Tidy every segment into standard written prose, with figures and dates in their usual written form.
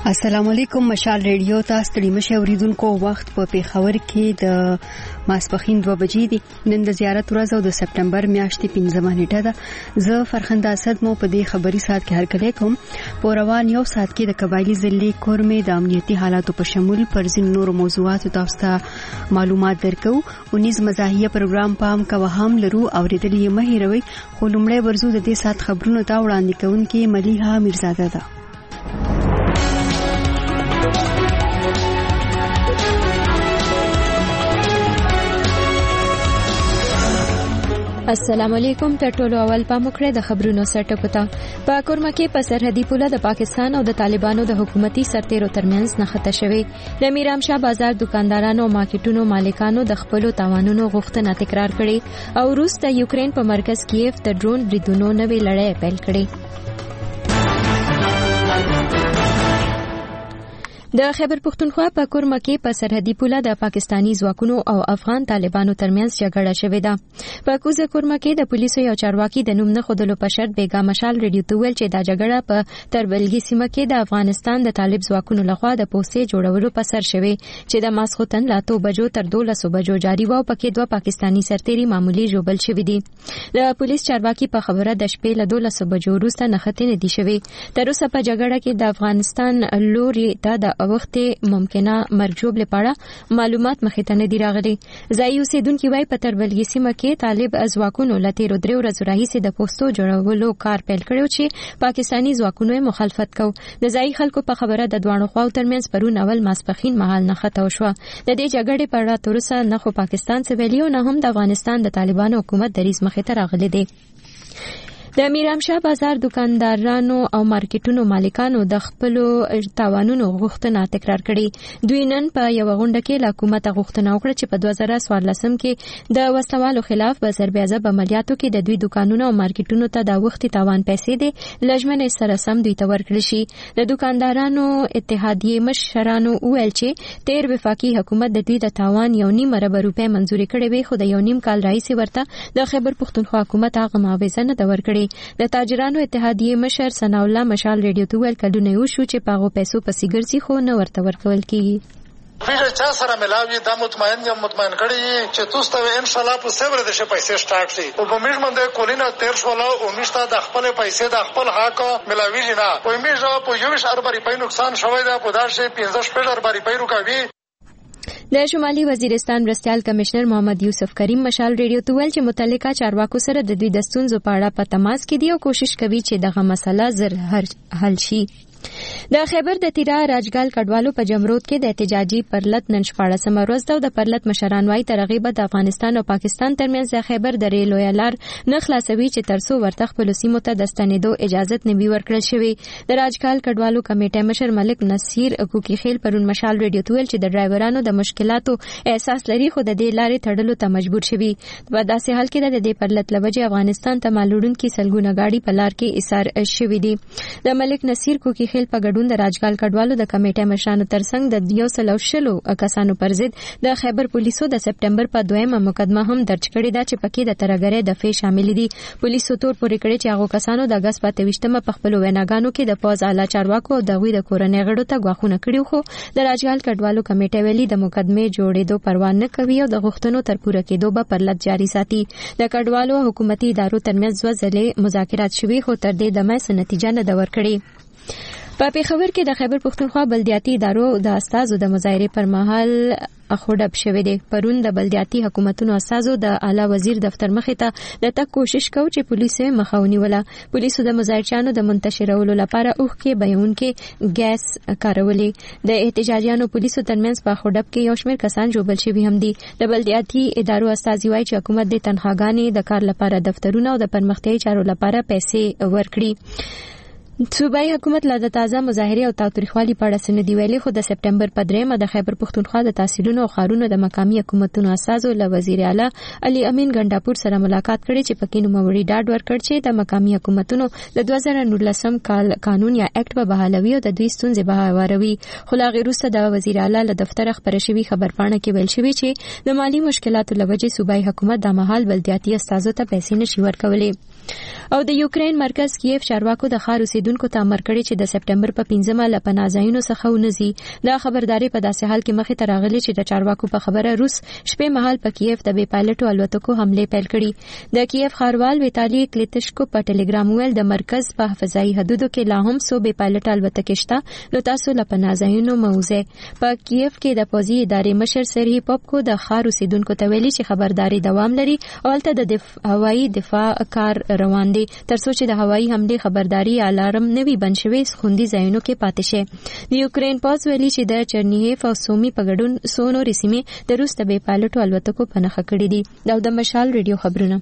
السلام علیکم. مشال ریډیو ته ستړي مشه اوریدونکو. وخت په پیښور کې د ماسپخین 2 بجې دي. نن د زیارت ورځ او د سپټمبر میاشتې 15 نیټه ده. زه فرخنده اسد مو په دې خبري سات کې هرکلی کوم. په روان یو سات کې د قبایلی ضلع کورمې د امنیتي حالاتو په شمول پر ځینو نورو موضوعاتو تاسو ته معلومات درکو. 19 مزاحیه پروګرام پام کوه هم لرو اوریدل یې مه هیروئ. خو لومړی ورزو د دې سات خبرونو ته وړاندې کوونکې ملیحه میرزاده ده. السلام علیکم. ټولو اول پاموکړه د خبرونو سرټکوتا. په کورما کې په سرحدي پوله د پاکستان او د طالبانو د حکومتي سرتیرو ترمنځ نښته شوې. د میرامشاه بازار دکاندارانو او مارکیټونو مالکانو د خپل تاوانونو غوښتنه تکرار کړې او روس د یوکرين په مرکز کیف د ډرون بریدونو نوې لړۍ پیل کړې. د خیبر پختونخوا په کورما کې په سرحدي پوله د پاکستانی ځواکونو او افغان طالبانو ترمنځ جګړه شوې ده. په کوزه کورما کې د پولیسو یو چارواکي د نوم نه خودلو په شرط بیګا مشال ریډیو ته ویل چې دا جګړه په تربلګي سیمه کې د افغانستان د طالب ځواکونو لخوا د پوستې جوړولو په سر شوې چې د ماسخوتن لا 2 بجو تر 12 بجو جاری و او پکې 2 پاکستانی سرتیري معمولی جوړل شوې دي. د پولیس چارواکي په خبره د شپې له 12 بجو وروسته نښتې نه دي شوې. تر اوسه په جګړه کې د افغانستان لوري ته د وخت ممکنه مرجوب لپاره معلومات مخې ته نه دي راغلي. ځایي اوسیدونکي وايي په تربلګي سیمه کې طالب ځواکونو له تیرو 3 ورځو راهیسې د پوستو جوړولو کار پیل کړی چې پاکستانی ځواکونو مخالفت کو. د ځایي خلکو په خبره د دوانو خواو ترمنځ پرون اول ماسپخین مهال نښته وشوه. د دې جګړې په اړه تر اوسه نه خو پاکستان سویلیو نه هم د افغانستان د طالبانو حکومت دریځ مخې ته راغلی دی. د میرامشاه بازار دکاندارانو او مارکیټونو مالکانو د خپل تاوانونو غوښتنه تکرار کړي. دوی نن په یو غونډه کې له حکومت غوښتنه وکړه چې په 2014 کې د وسوالو خلاف په سربیازه عملیاتو کې د دوی دکانونو او مارکیټونو ته د وختي تاوان پیسې دي لجمنې سره سم دوی ته ورکړل شي. د دکاندارانو اتحادیې مشرانو ویل چې تیر وفاقي حکومت د دوی د تاوان 1.5 ارب روپۍ منزوري کړې وي خو د 1.5 کال راهیسې ورته د خیبر پختونخوا حکومت هغه معاوضه نه ورکړي. د تاجرانو اتحادیې مشر ثنا الله مشال ریډیو ته ویل کلونه یو شو چې پاغو پیسو پسې ګرځي خو نه ورته ورکول کیږي. فیصد چا سره ملاوي دا مطمئن کړي چې تاسو ته ان شاء الله په سیمه د پیسې سٹارټ شي او په میش باندې کولینا 13 او میشته د خپل پیسې د خپل حق ملاوي نه په میش په 20 ارب روپۍ نقصان شوی دا په داسې 15 ارب روپۍ رکاوي. د شمالي وزیرستان مرستیال کمشنر محمد یوسف کریم مشال ریډیو ته ویل چې متعلقه چارواکو سره د دوی د ستونزو په اړه په تماس کې دي او کوشش کوي چې دغه مسله زر حل شي. د خیبر د تیرا راجګال کډوالو په جمرود کې د احتجاجي پرلط نن 14 ورځ ده او د پرلط مشران وايي ترغیب د افغانستان او پاکستان ترمنځ د خیبر د ریل لار نه خلاصوي چې ترسو ورته خپل سیمو ته د ستنېدو اجازه نه وی ورکړل شوی. د راجګال کډوالو کمیټې مشر ملک نصیر کوکی خیل پرون مشال ریډیو ته ویل چې د ډرایورانو د مشکلاتو احساس لري خو د دې لارې تړلو ته مجبور شوی. په داسې حال کې د دې پرلط لوجه افغانستان ته معلومونکي سلګونه گاډي په لار کې ایثار شوی دي. د ملک نصیر کوکی خیل په ګډون د راجګال کډوالو د کمیټې مشرانو ترڅنګ د 110 کسانو پر ضد د خیبر پولیسو د سپټمبر په 2مه مقدمه هم درج کړې ده چې پکې د ترګرې د فی شامل دي. پولیسو تور پورې کړی چې هغه کسانو د اگست په 23مه په خپل ویناګانو کې د پوز اعلی چارواکو او د غوی د کورنۍ غړو ته غواخونه کړیو خو د راجګال کډوالو کمیټې ویلي د مقدمه جوړېدو پروا نه کوي او د غوښتنو تر پوره کېدو به پرلط جاری ساتي. د کډوالو حکومتي ادارو ترمنځ 2 ځلې مذاکرات شوي خو تر دې دمه څه نتیجه نه ده ورکړې. په پیښور کې د خیبر پختونخوا بلدیاتي ادارو د استازو د مظاهرې پر مهال اخوډب شوې ده. پرون د بلدیاتي حکومتونو استازو د اعلی وزیر دفتر مخې ته د تک کوشش کو چې پولیسو مخاوني ولا. پولیسو د مظاهرچیانو د منتشرولو لپاره اوخکې بیانونکې ګیس کارولې. د احتجاجیانو پولیسو ترمنځ په اخوډب کې یو شمېر کسان جوړل شوي هم دي. د بلدیاتي ادارو استازي وايي چې حکومت د تنخواګانې د کار لپاره دفترونه او د پرمختیايي چارو لپاره پیسې ورکړي. صوبایي حکومت لا د تازه مظاهره او تاوتریخوالي په اړه سند ویلي خو د سپټمبر په 3مه د خیبر پختونخوا د تحصیلونو او خارونو د مقامی حکومتونو اساسو له وزیر اعلی علي امین ګنداپور سره ملاقات کړي چې پکې نوموړي ډاډ ورکړ چې د مقامی حکومتونو د 2019 کال قانون یا اکټ په بحالوي او د دوی ستونزې به هواروي. خو لا غیروسته د وزیر اعلی له دفتر خبر شوی خبرپاڼه کې ویل شوی چې د مالی مشکلاتو لوجې صوبایي حکومت د مهال بلدیاتي استازو ته پیسې نشي ورکولې. او د یوکرين مرکز کیف چارواکو د ښار اوسیدونکو ته امر کړی چې د سپټمبر په 15مه له پناهځایونو څخه ونځي. دا خبرداري په داسې حال کې مخې ته راغلي چې د چارواکو په خبره روس شپې مهال په کیف د بې پایلټو الوتکو حمله پیل کړي. د کیف ښاروال ویتالي کلیتشکو په ټلګرام ویل د مرکز په حفاظتي حدودو کې لا هم څو بې پایلټ الوتکې شته، نو تاسو له پناهځایونو موزه. په کیف کې د پوځي ادارې مشر سرهی پاپکو د ښار اوسیدونکو ته ویلي چې خبرداري دوام لري او هلته د هوایي دفاع کار روان دي ترڅو چې د هوایي حمله خبرداري الارم نوي بند شوی خوندي ځایونو کې پاتې شي. د یوکرين پوځ ویلي چې د چرنیهیف او سومي په ګډون څو نورې سیمې د روس د بې پایلټو الوتکو په نښه کړې دي. دا د مشال ریډیو خبرونه.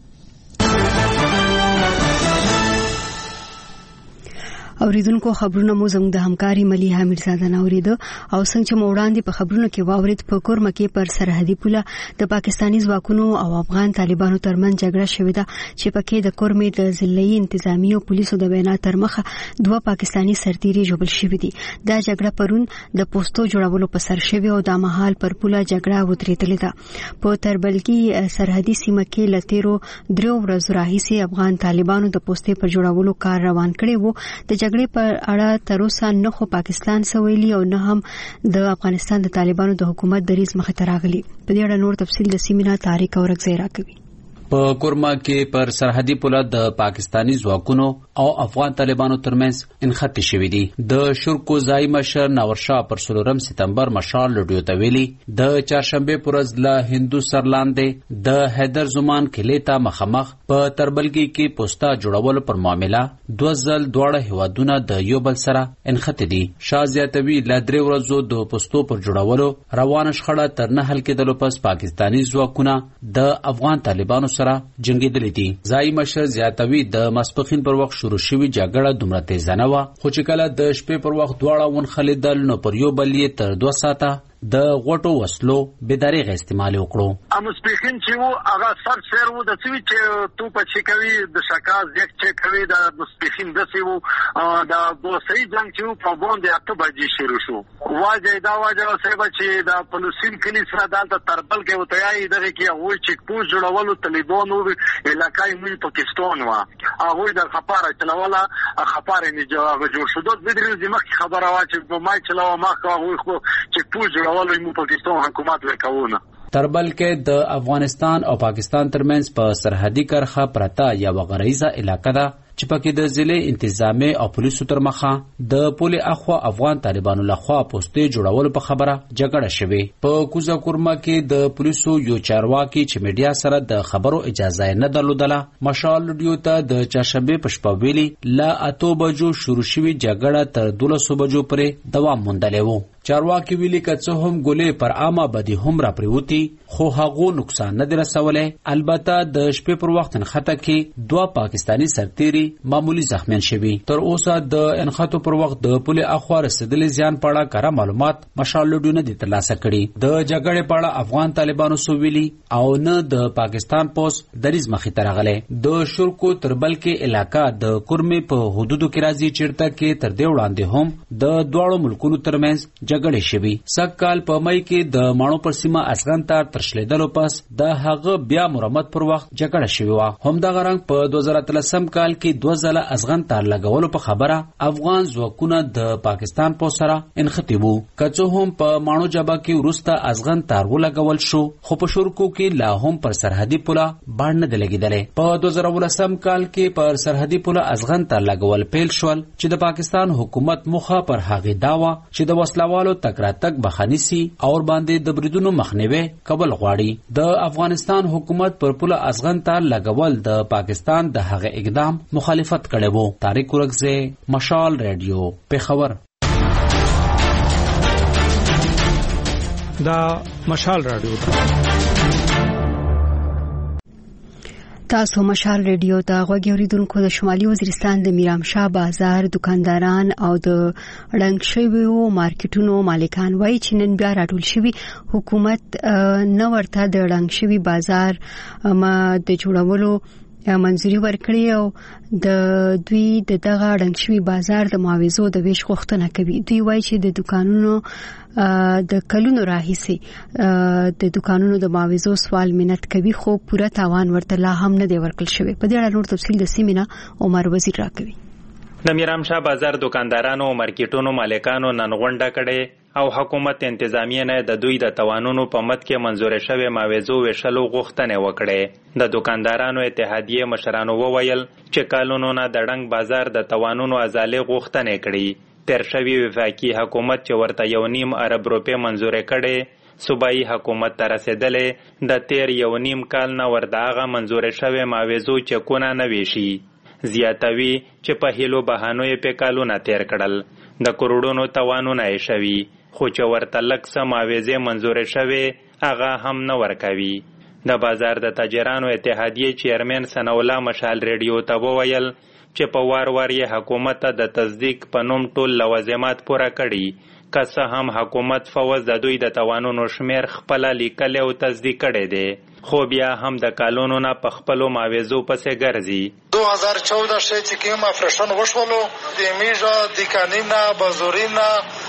اوریدونکو خبرونه مو زموږ د همکاري مليحه میرزاده نوریده او څنګه چې وړاندې په خبرونو کې واورید په کورمه کې پر سرحدي پوله د پاکستاني ځواکونو او افغان طالبانو ترمنځ جګړه شوې ده چې پکې د کورمې د ضلعي انتظامی او پولیسو د بیان تر مخه دوه پاکستاني سرتیري ژوبل شوي دي. دا جګړه پرون د پوسټو جوړولو په سر شوی او د مهال پر پوله جګړه وترېدلې ده. په تربلګي سرحدي سیمه کې لتیرو درو ورځو راهیسې افغان طالبانو د پوسټې پر جوړولو کار روان کړی وو. د جګړې پر اړه تر اوسه نه خو پاکستان سویلي او نه هم د افغانستان د طالبانو د حکومت دریځ مخه ته راغلی. په دې اړه نور تفصیل د سیمینار تاریخ او رغزه راکوي. په کورما کې پر سرحدي پوله د پاکستانی ځواکونو او افغان طالبانو ترمنځ انختی شوې دي. د شرکو ځای مشر ناورشاه پر 16 سپتمبر مشال لډیو ته ویلي د چهارشنبه پرځ له هندو سرلاندې د حیدر زمان کلی ته مخامخ په تربلګي کې پوسټا جوړول پر معاملې دوزل دواړه هوادونه د یو بل سره انختی دي. شاه زیاتوي ل 3 ورځو د پوسټو پر جوړولو روان شخړه تر نه حل کېدلو پس پاکستانی ځواکونه د افغان طالبانو سره جنگیدلې دي. ځای مشر زیاتوي د ماسپخین پر وخت شروع شوی جګړه دومره تیز نه و خو چې کله د شپې پر وخت دواړه ونخلیدل نو پر یو بل یې تر 2 ساعته د غوټو وسلو بيداریغه استعمال وکړو. امسپیخین چې وو هغه سر سر وو د څه چې تو په چې کوي د شکاز یک چې کوي د مسپیخین د سی وو د بوسې جنگ چې په باندې اته بجې شروع شو. واجه دا واجه سبا چې د پولیسین کلی سره دالته تربل کې وتاي دغه کې وای چې پوز جوړولو طالبانو علاقې مې پاکستان وا هغه د خبره چلوله خبره نه جواب جوړ شو. د دې ځمکه خبره وا چې په ما چلو ما خو چې پوز ولې مو پاکستان حکومت وکاونه. تربل کې د افغانستان او پاکستان ترمنځ په سرحدي کرخه پرتا یا وغریزه علاقه ده چې پکې د ضلع انتظامی او پولیسو تر مخه د پولي اخوا افغان طالبانو لخوا پوسټې جوړول په خبره جګړه شوه. په کوزه کورما کې د پولیسو یو چارواکي چې میډیا سره د خبرو اجازه نه درلودله مشال لډیو ته د چاشنبه پښپا ویلي لا 8 بجو شروع شوی جګړه تر 12 بجو پورې دوام موندلی وو. چارواکي ویلي که څه هم ګولې پر عامه بدی هم را پریوتی خو هغه نقصان نه رسولای. البته د شپې پر وخت نخته کې 2 پاکستانی سرتیري معمولی زخمیان شوي. تر اوسه د انخاتو پر وخت د پولی اخوا رسیدلې زیان په اړه کره معلومات مشال لډیو نه دي ترلاسه کړي. د جګړې په اړه افغان طالبانو سوویلي او نه د پاکستان پوس دریز مخې ته راغلي. د شرکو تربل کې علاقہ د کورمې په حدودو کې راځي چیرته کې تر دې وړاندې هم د دواړو ملکونو ترمنځ جګړې شوي. سکهال په مې کې د مانو پر سیمه افغان تار ترشلیدلو پس د هغه بیا مرمت پر وخت جګړه شوی و. هم د غرنګ په 2013 کال کې 2 ځله افغان تار لګولو په خبره افغان ځواکونه د پاکستان په سره انختی وو. کڅو هم په مانو جبا کې ورسته افغان تار ولګول شو خو په شورکو کې لا هم پر سرحدي پوله باندې نه لګیدلې. په 2013 کال کې پر سرحدي پوله افغان تار لګول پیل شول چې د پاکستان حکومت مخه پر هغه داوا چې د وسلوالو تکراتک بخانیسی اور باندې د بریدونو مخنیوي کول غواړي. د افغانستان حکومت پر پوله افغان تار لګول د پاکستان د هغه اقدام مخالفت کړي وو. تاریخ ورغزه مشال ریډیو پیښور. دا مشال رادیو تاسو مشال ریډیو ته غوږی اوریدونکو د شمالي وزیرستان د میرامشاه بازار دکانداران او د ړنګ شویو مارکیټونو مالکان وایي چې نن بیا راټول شوی حکومت نه ورته د ړنګ شوی بازار د جوړولو منځوري ورکړي او د دوی دغه ړنګ شوي بازار د معاوضو د ویش غوښتنه کوي. دوی وایي چې د دکانونو د کلونو راهیسي د دکانونو د معاوضو سوال منت کوي خو پوره تاوان ورته لا هم نه دی ورکړل شوی. په دې اړه نور تفصیل د سیمینه عمر وزیر راکوي. د میرامشاه بازار دکاندارانو او مارکیټونو مالکانو نن غونډه کړې او حکومت انتظامیه نه د دوی د توانونو په مد کې منزور شوی معاوضو ویشلو غوښتنه وکړه. د دکاندارانو اتحادیه مشرانو وویل چې کالونو نه د ډنګ بازار د توانونو ازالې غوښتنه کړي. تر شوی وفاقي حکومت چې ورته 1.5 ارب روپۍ منزور کړي صوبایي حکومت ته رسیدلې د تیر 1.5 کال نه ورته منزور شوی معاوضو چکونه نه ویشي. زیاتوي چې په هیلو بهانو یې په کالونه تیر کړل. د کروڑونو توانونه یې شوي خو چې ورته لږ څه معاوضې منزور شوي هغه هم نه ورکوي. د بازار د تاجرانو اتحادیې چیرمن ثناءالله مشال ریډیو ته وویل چې په وار یې حکومت ته د تصدیق په نوم ټول لوازمات پوره کړي که څه هم حکومت فوز د دوی د توانونو شمیر خپله لیکلی او تصدیق کړی دی خو بیا هم د کالونو نه په خپلو معاوضو پسې ګرځي. 2014 چې کوم افریشن وشولو د میژه د کانینا بازورینا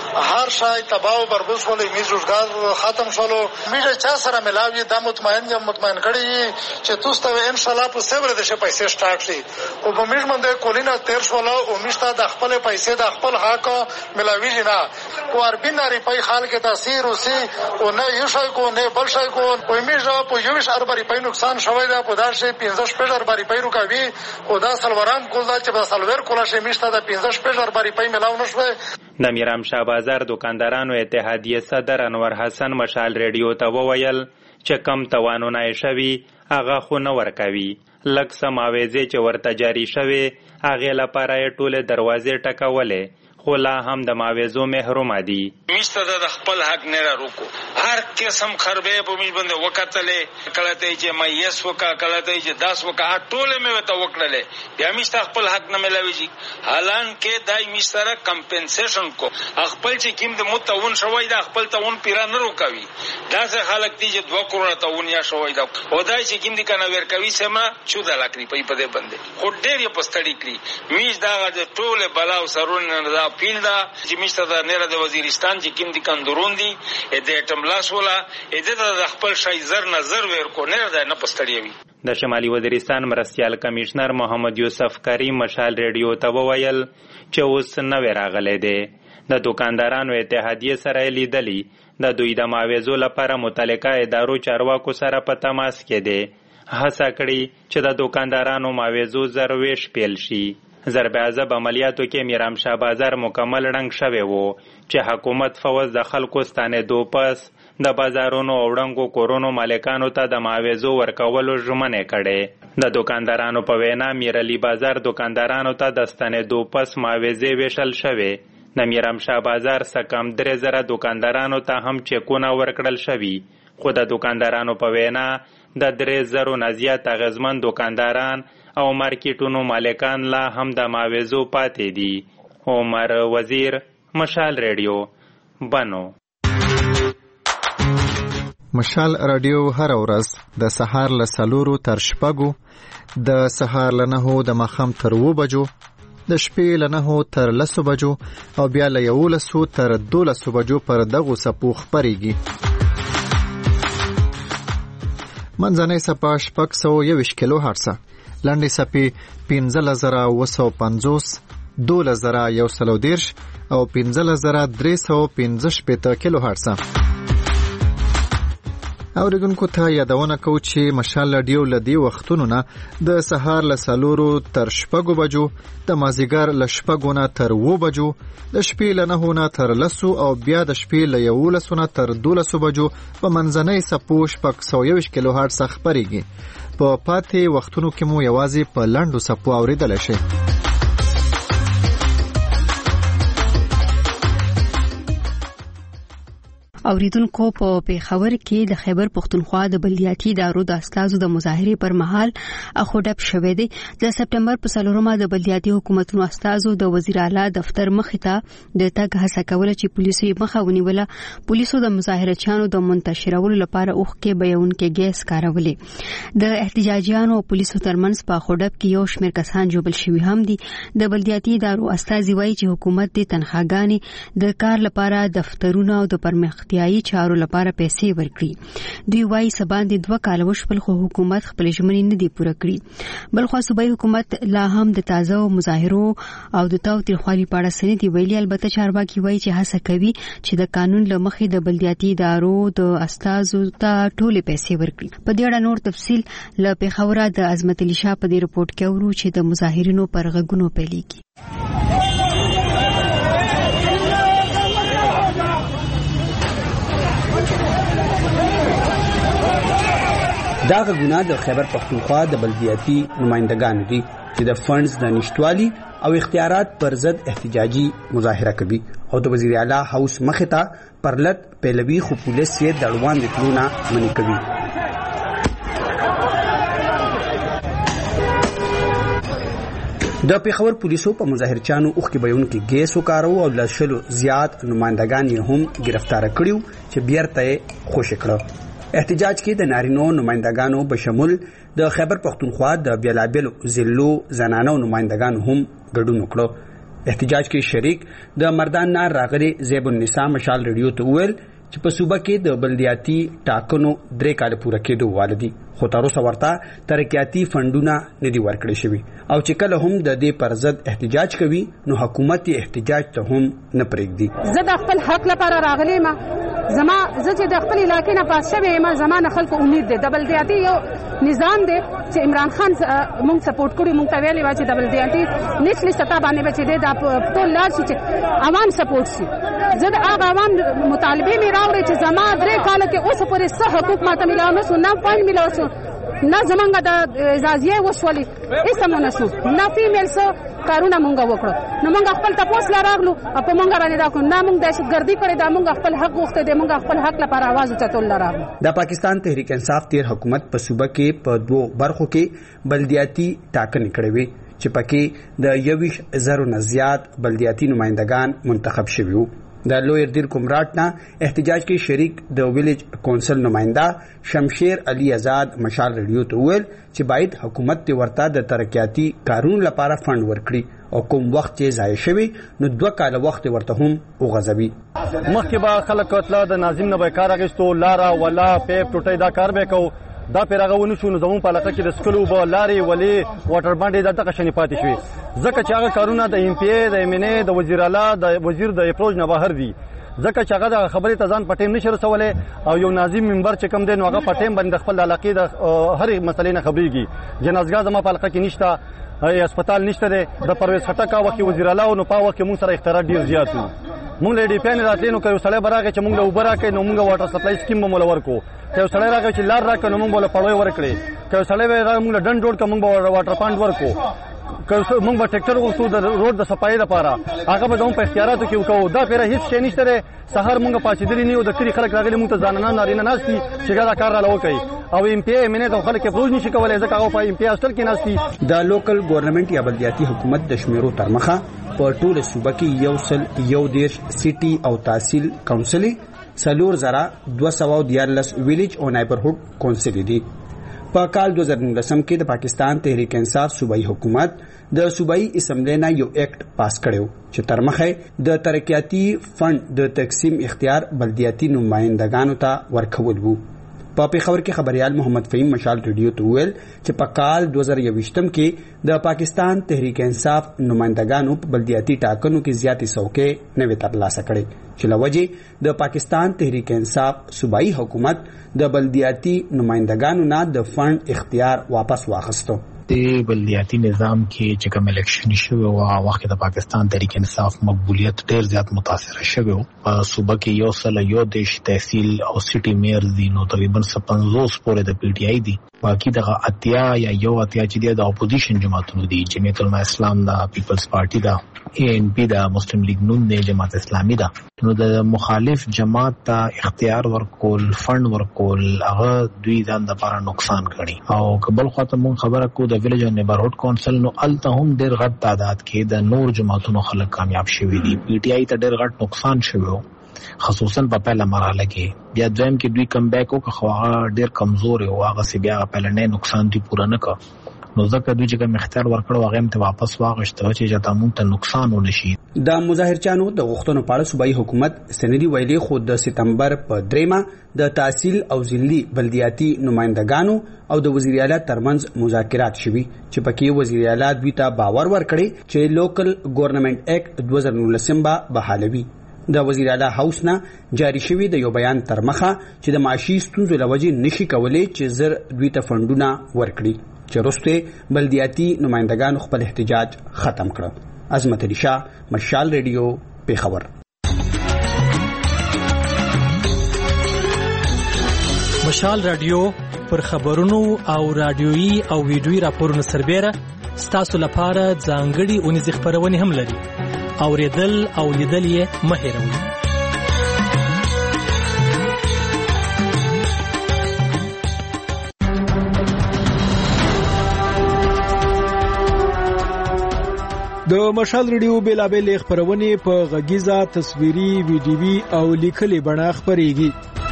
هر شای تباہ و بربود شول. میز روزګار ختم شولو. میژه چا سره ملاوي دا مطمئن کړي چې تاسو ته ان شاء الله په سیبر د شي پیسې سٹارټ شي او په میژ باندې کولینا 13 شولو او میشته د خپل پیسې د خپل حق ملاوي نه کو اربینا ریپای خال کې تاثیر وسی او نه یو شای کو نه بل شای کو او میژه په 20 ارب ریپای نقصان شوی دا په داسې 15 ارب ریپای روکاوي او دا سلوران کول دا چې په سلور کولا شي میشته د 15 ارب ریپای ملاو نشوي. د میرامشاه بازار دکاندارانو اتحادیه صدر انور حسن مشال ریډیو ته وویل چې کم توانونه یې شوي هغه خو نه ورکوي. لږ څه معاوضې چې ورته جاري شوي هغې لپاره یې ټولې دروازې ټکولې خو لا هم د معاوضو محرومه دي. میشته د خپل حق نه را روکو هر قسم خربې په میش باندې وکړلې کله ته چې مېس وکا کله ته چې 10 وکا ټوله مې وته وکړلې بیا میشته خپل حق نه ملاويږي. حالان کې دای میشته کمپنسیشن کو خپل چې کیم د متون شوی دا خپل تون پیرا نه روکوي. دا څه خلک دي چې 2 کروڑ تون یا شوی دا او دای چې کیم دي کنه ورکوي سما 14 لک روپۍ په دې باندې خو ډېر یې پستړی کړی. میش دا د ټوله بلاو سرونه نه پیل دا چې میشته د نړۍ د وزیرستان چې کیم دي کندورون دي د ټملاس ولا د خپل شای زر نظر ورکو نه ده نه پستړی وي. د شمالي وزیرستان مرستیال کمشنر محمد یوسف کریم مشال ریډیو ته وویل چې اوس نوې راغلی دی. د دکاندارانو اتحادیه سره لیدلی د دوی د معاوضو لپاره متعلقه ادارو چارواکو سره په تماس کې دی. هڅه کړي چې د دکاندارانو معاوضو زرویش پیل شي. ضرب عذاب عملیاتو کې میرامشاه بازار مکمل رنګ شوی وو چې حکومت فوز د خلکو ستانېدو پس د بازارونو او ړنګو کورونو مالکانو ته د معاوضو ورکولو ژمنې کړې. د دکاندارانو په وینا میرعلي بازار دکاندارانو ته د ستنېدو پس معاوضې ویشل شوې. د میرامشاه بازار څخه کم 3000 دکاندارانو ته هم چکونه ورکړل شوي خو د دکاندارانو په وینا د 3000 نه زیات اغیزمن دکانداران او مارکیټونو مالکان لا هم د معاوضو پاتې دي. عمر وزیر مشال ریډیو بنو. مشال رادیو هر ورځ د سهار له 4 تر 6 د سهار له 9 د ماښام تر 2 بجو د شپې له 9 تر 10 بجو او بیا له 11 تر 12 بجو پر دغه سپو خبريږي. منځنۍ سپا 621 کیلو هرتز، لنډې سپې 15950، 12110 او 15315 کیلو هرتز. اوریدونکو ته یادونه کوو چې مشال رادیو لدی وختونو نه د سهار له 4 تر 6 بجو، د مازیګر له 6 نه تر 2 بجو، د شپې له 9 نه تر 10 او بیا د شپې له 11 نه تر 12 بجو په منځنۍ سپو 621 کیلو هرتز خبريږي. په پاتې وختونو کې مو یوازې په لنډو سپو اوریدل شي. اوریدونکو په پیښور کې د خیبر پختونخوا د بلدیاتي ادارو د استازو د مظاهرې پر مهال اخوډب شوې دي. د سپټمبر په 4مه د بلدیاتي حکومتونو استازو د وزیر اعلی دفتر مخې ته د تګ هڅه کوله چې پولیسو یې مخه ونیوله. پولیسو د مظاهرچیانو د منتشرولو لپاره اوښکې بهونکي ګیس کارولې. د احتجاجیانو او پولیسو ترمنځ په اخوډب کې یو شمېر کسان جوړل شوي هم دي. د بلدیاتي ادارو استازي وایي چې حکومت د تنخواګانې د کار لپاره دفترونه او د پرمختیايي چارو لپاره پیسې ورکړي. دوی وایي سباندې 2 کال وشول خو حکومت خپل ژمنې نه دي پوره کړې. بلخو صوبایي حکومت لا هم د تازه مظاهرو او د تاوتریخوالي په اړه څه نه دی ویلي. البته چارواکي وایي چې هڅه کوي چې د قانون له مخې د بلدیاتي ادارو د استازو ته ټولې پیسې ورکړي. په دې اړه نور تفصیل له پیښوره د عظمت علي شاه په دې رپورټ کې اورو چې د مظاهرینو پر غږونو پیلېږي. دا غږونه د خیبر پختونخوا د بلدیاتي نمائندګانو دي چې د فنډز د نشټوالي او اختیارات پر ضد احتجاجي مظاهره کوي او د وزیر اعلی هاوس مخې ته پرلط پیلوي خو پولیس یې د اړوند تلونه منې کوي. د پیښور پولیسو په مظاهرچیانو اوښکې بهونکي ګیس وکارو او له 100 زیات نمائندګان یې هم گرفتار کړیو چې بیرته یې خوشي کړه. احتجاج کې د نارینو نمائندګانو بشمول د خیبر پختونخوا د بیلابیلو ضلعو زنانو نمائندګانو هم ګډون وکړ. احتجاج کې شریک د مردان نه راغلي زیب النساء مشال ریډیو ته ویل چې په صوبه کې د بلدیاتي ټاکنو 3 کال پوره کېدو والدي خو تر اوسه ورته ترقیاتي فندونه نه دي ورکړي شوي او چې کله هم د دې پر ضد احتجاج کوي نو حکومت یې احتجاج ته هم نه پرېږدي. زه د خپل حق لپاره راغلی ما زما زه چې د خپل علاقې نه پاس شوی ما زمانه خلکو امید ده. د بلدیاتي یو نظام دی چې عمران خان مونږ سپورټ کړی مونږ ته ویلي و چې د بلدیاتي نشلي سطح باندې بچي دی د ټول لار شي چې عوام سپورټ شي. زه د هغه عوام مطالبه مې راوړې چې زما 3 کال کې اوس پورې څه حقوق ماته ملاو نه شو، نه فاین ملاو شو، نه زمونږ د اعزازیه وشولې هیڅ هم نه شو، نه فیمیل څه کارونه مونږ وکړو. نو مونږ خپل تاسو لا راغلو په مونږ باندې دا کو نه مونږ دهشتګردي کړې دا مونږ خپل حق غوښته دي مونږ خپل حق لپاره आवाज چتول راغلو. د پاکستان تحریک انصاف تیر حکومت په صوبه کې په 2 برخو کې بلدیاتي ټاکنې کړې وي چې پکې د 21,000 نه زیات بلدیاتي نمائندگان منتخب شوي وو. د لویر دیر کومراټ نه احتجاج کې شریک د ویلیج کونسل نمائنده شمشیر علي آزاد مشال ریډیو ته ویل چې باید حکومت ته ورته د ترقیاتي کارونو لپاره فند ورکړي او کوم وخت چې ضایع شوی نو 2 کال وخت ورته هم وغځوي. مخکې به خلک کتله د ناظم نه به کار اخیستو، لاره ولا پیپ ټوټۍ دا کار به کوو، دا پیراغه ونه شو. نو زمون په علاقه کې د سکلو به لارې ولې واټر باندې دغه شنې پاتې شوي ځکه چې هغه کارونه د ایم پی ای د ایم ان ای د وزیر اعلی د وزیر د اپروچ نه بهر دي ځکه چې هغه د خبرې ته ځان په ټیم نشي رسولی او یو ناظم منبر چې کوم دی نو هغه په ټیم باندې خپل علاقې د هرې مسلې نه خبرېږي. جنازګاه زما په علاقه کې نشته، هسپتال نشته دی. د پرویز خټک هغه وخت وزیر اعلی نو په وخت کې مونږ سره اختراع ډېر زیات وو. مونږ له ډي پی ان راتلې نو که یو سړی به راغی چې مونږ له اوبه راکړي نو مونږ واټر سپلای سکیم به موږ ورکړو. که یو سړی راغی چې لار راکړه نو مونږ به له پړوی ورکړې. که یو سړی به راغی مونږ له ډنډ جوړ کړه مونږ به واټر پاینټ ورکړو. که مونږ به ټریکټر وغوښتو د روډ د صفایي لپاره هغه به زموږ په اختیاراتو کې وکړو. دا پیره هېڅ شی نشته دی. سهار مونږ پاڅېدلي نه یو د کلي خلک راغلي مونږ ته ځانانه نارینه ناست دي چې دا کار راله وکړي او ایم پی ای ایم ان ای ته خلک اپروچ نشي کولی ځکه هغه په ایم پی ای هاسټل کې ناست دي. د لوکل ګورنمنټ یا بلدیاتي حکومت د شمیرو تر مخه په ټوله صوبه کې 111 سیټي او تحصیل کونسلې 4214 ویلیج او نایبرهوډ کونسل دي. په کال 2019 کې د پاکستان تحریک انصاف صوبایي حکومت د صوبایي اسمبلی نه یو ایکټ پاس کړو چې تر مخه د ترقیاتي فند د تقسیم اختیار بلدیاتي نمائندګانو ته ورکول وو. په پیښور کې خبريال محمد فهیم مشال ریډیو ته ویل چې په کال 2021 کې د پاکستان تحریک انصاف نمائندګانو په بلدیاتي ټاکنو کې زیاتې څوکۍ نه وې ترلاسه کړې چې لوجه د پاکستان تحریک انصاف صوبایي حکومت د بلدیاتي نمائندګانو نه د فند اختیار واپس واخیستو. د بلدیاتي نظام کې چې کوم الیکشن شوی او هغه وخت د پاکستان تحریک انصاف مقبولیت ډیر زیات متاثر شوی او په صوبه کې یو دیش تحصیل او سټي میر دي نو تقریبا 50 پورې د پی ټی آی دي باقي دغه اتیا یا یو اتیا چې د اپوزیشن جماعتونو دي، جمعیت العلماء اسلام دا، پیپلز پارټي دا، ANP دا، مسلم لیگ نون دی، جماعت اسلامي دا، نو د مخالف جماعت ته اختیار ورکول، فند ورکول، هغه دوی ځان د لپاره نقصان کړي. او کبل خواته مون خبره کو د ویلیج او نیبرهوډ کونسل نو الته هم ډېر غټ تعداد کې د نور جماعتونو خلک کامیاب شوي دي. PTI ته ډېر غټ نقصان شوی، خصوصا په پهله مرحله کې. بیا دویم کې دوی کم بیک وکړ، خو هغه ډېر کمزور او هغه سی بیا پهلنې نقصان دوی پوره نه کړ. نو ځکه دوی چې کوم اختیار ورکړو هغه هم ته واپس واغشته چې جاته مونږ ته نقصان ونشي. د مظاهرچانو د غوښتنو په اړه صوبایي حکومت سندي ویلي، خو د سپتمبر په 3 د تحصیل او ضلعي بلدیاتي نمائندګانو او د وزیر اعلی ترمنځ مذاکرات شوي چې پکې وزیر اعلی دوی ته باور ورکړي چې لوکل ګورنمنت ایکټ 2019 به بحالوي. د وزیر اعلی هاوس نه جاری شوی د یو بیان تر مخه چې د معاشي ستونزو لوجې نشي کولای چې زر دوی ته فندونه ورکړي، چې وروسته بلدیاتي نمائندګانو خپل احتجاج ختم کړ. عظمت علي شاه، مشال ریډیو، پیښور. مشال رادیو پر خبرونو او رادیويي او ویډیويي راپورونو سربېره ستاسو لپاره ځانګړي اونیزې خپرونې هم لري. اوریدل او لیدل یې مه هېروئ. د مشال ریډیو بیلابېل خپرونې په غږیزه، تصویري، ویډیوي او لیکلي بڼه خپرېږي.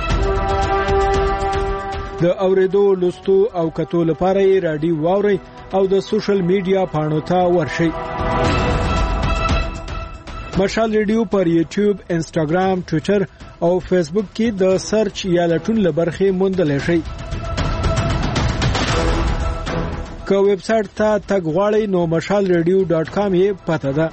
د اوریدو، لوستو او کتو لپاره یې رادیو واورئ او د سوشل میډیا پاڼو ته ورشئ. مشال ریډیو پر یوټیوب، انسټاګرام، ټویټر او فیسبوک کې د سرچ یا لټون لبرخې موندلی شئ. که ویب سایټ ته تګ غواړئ نو mashalradio.com یې پته ده.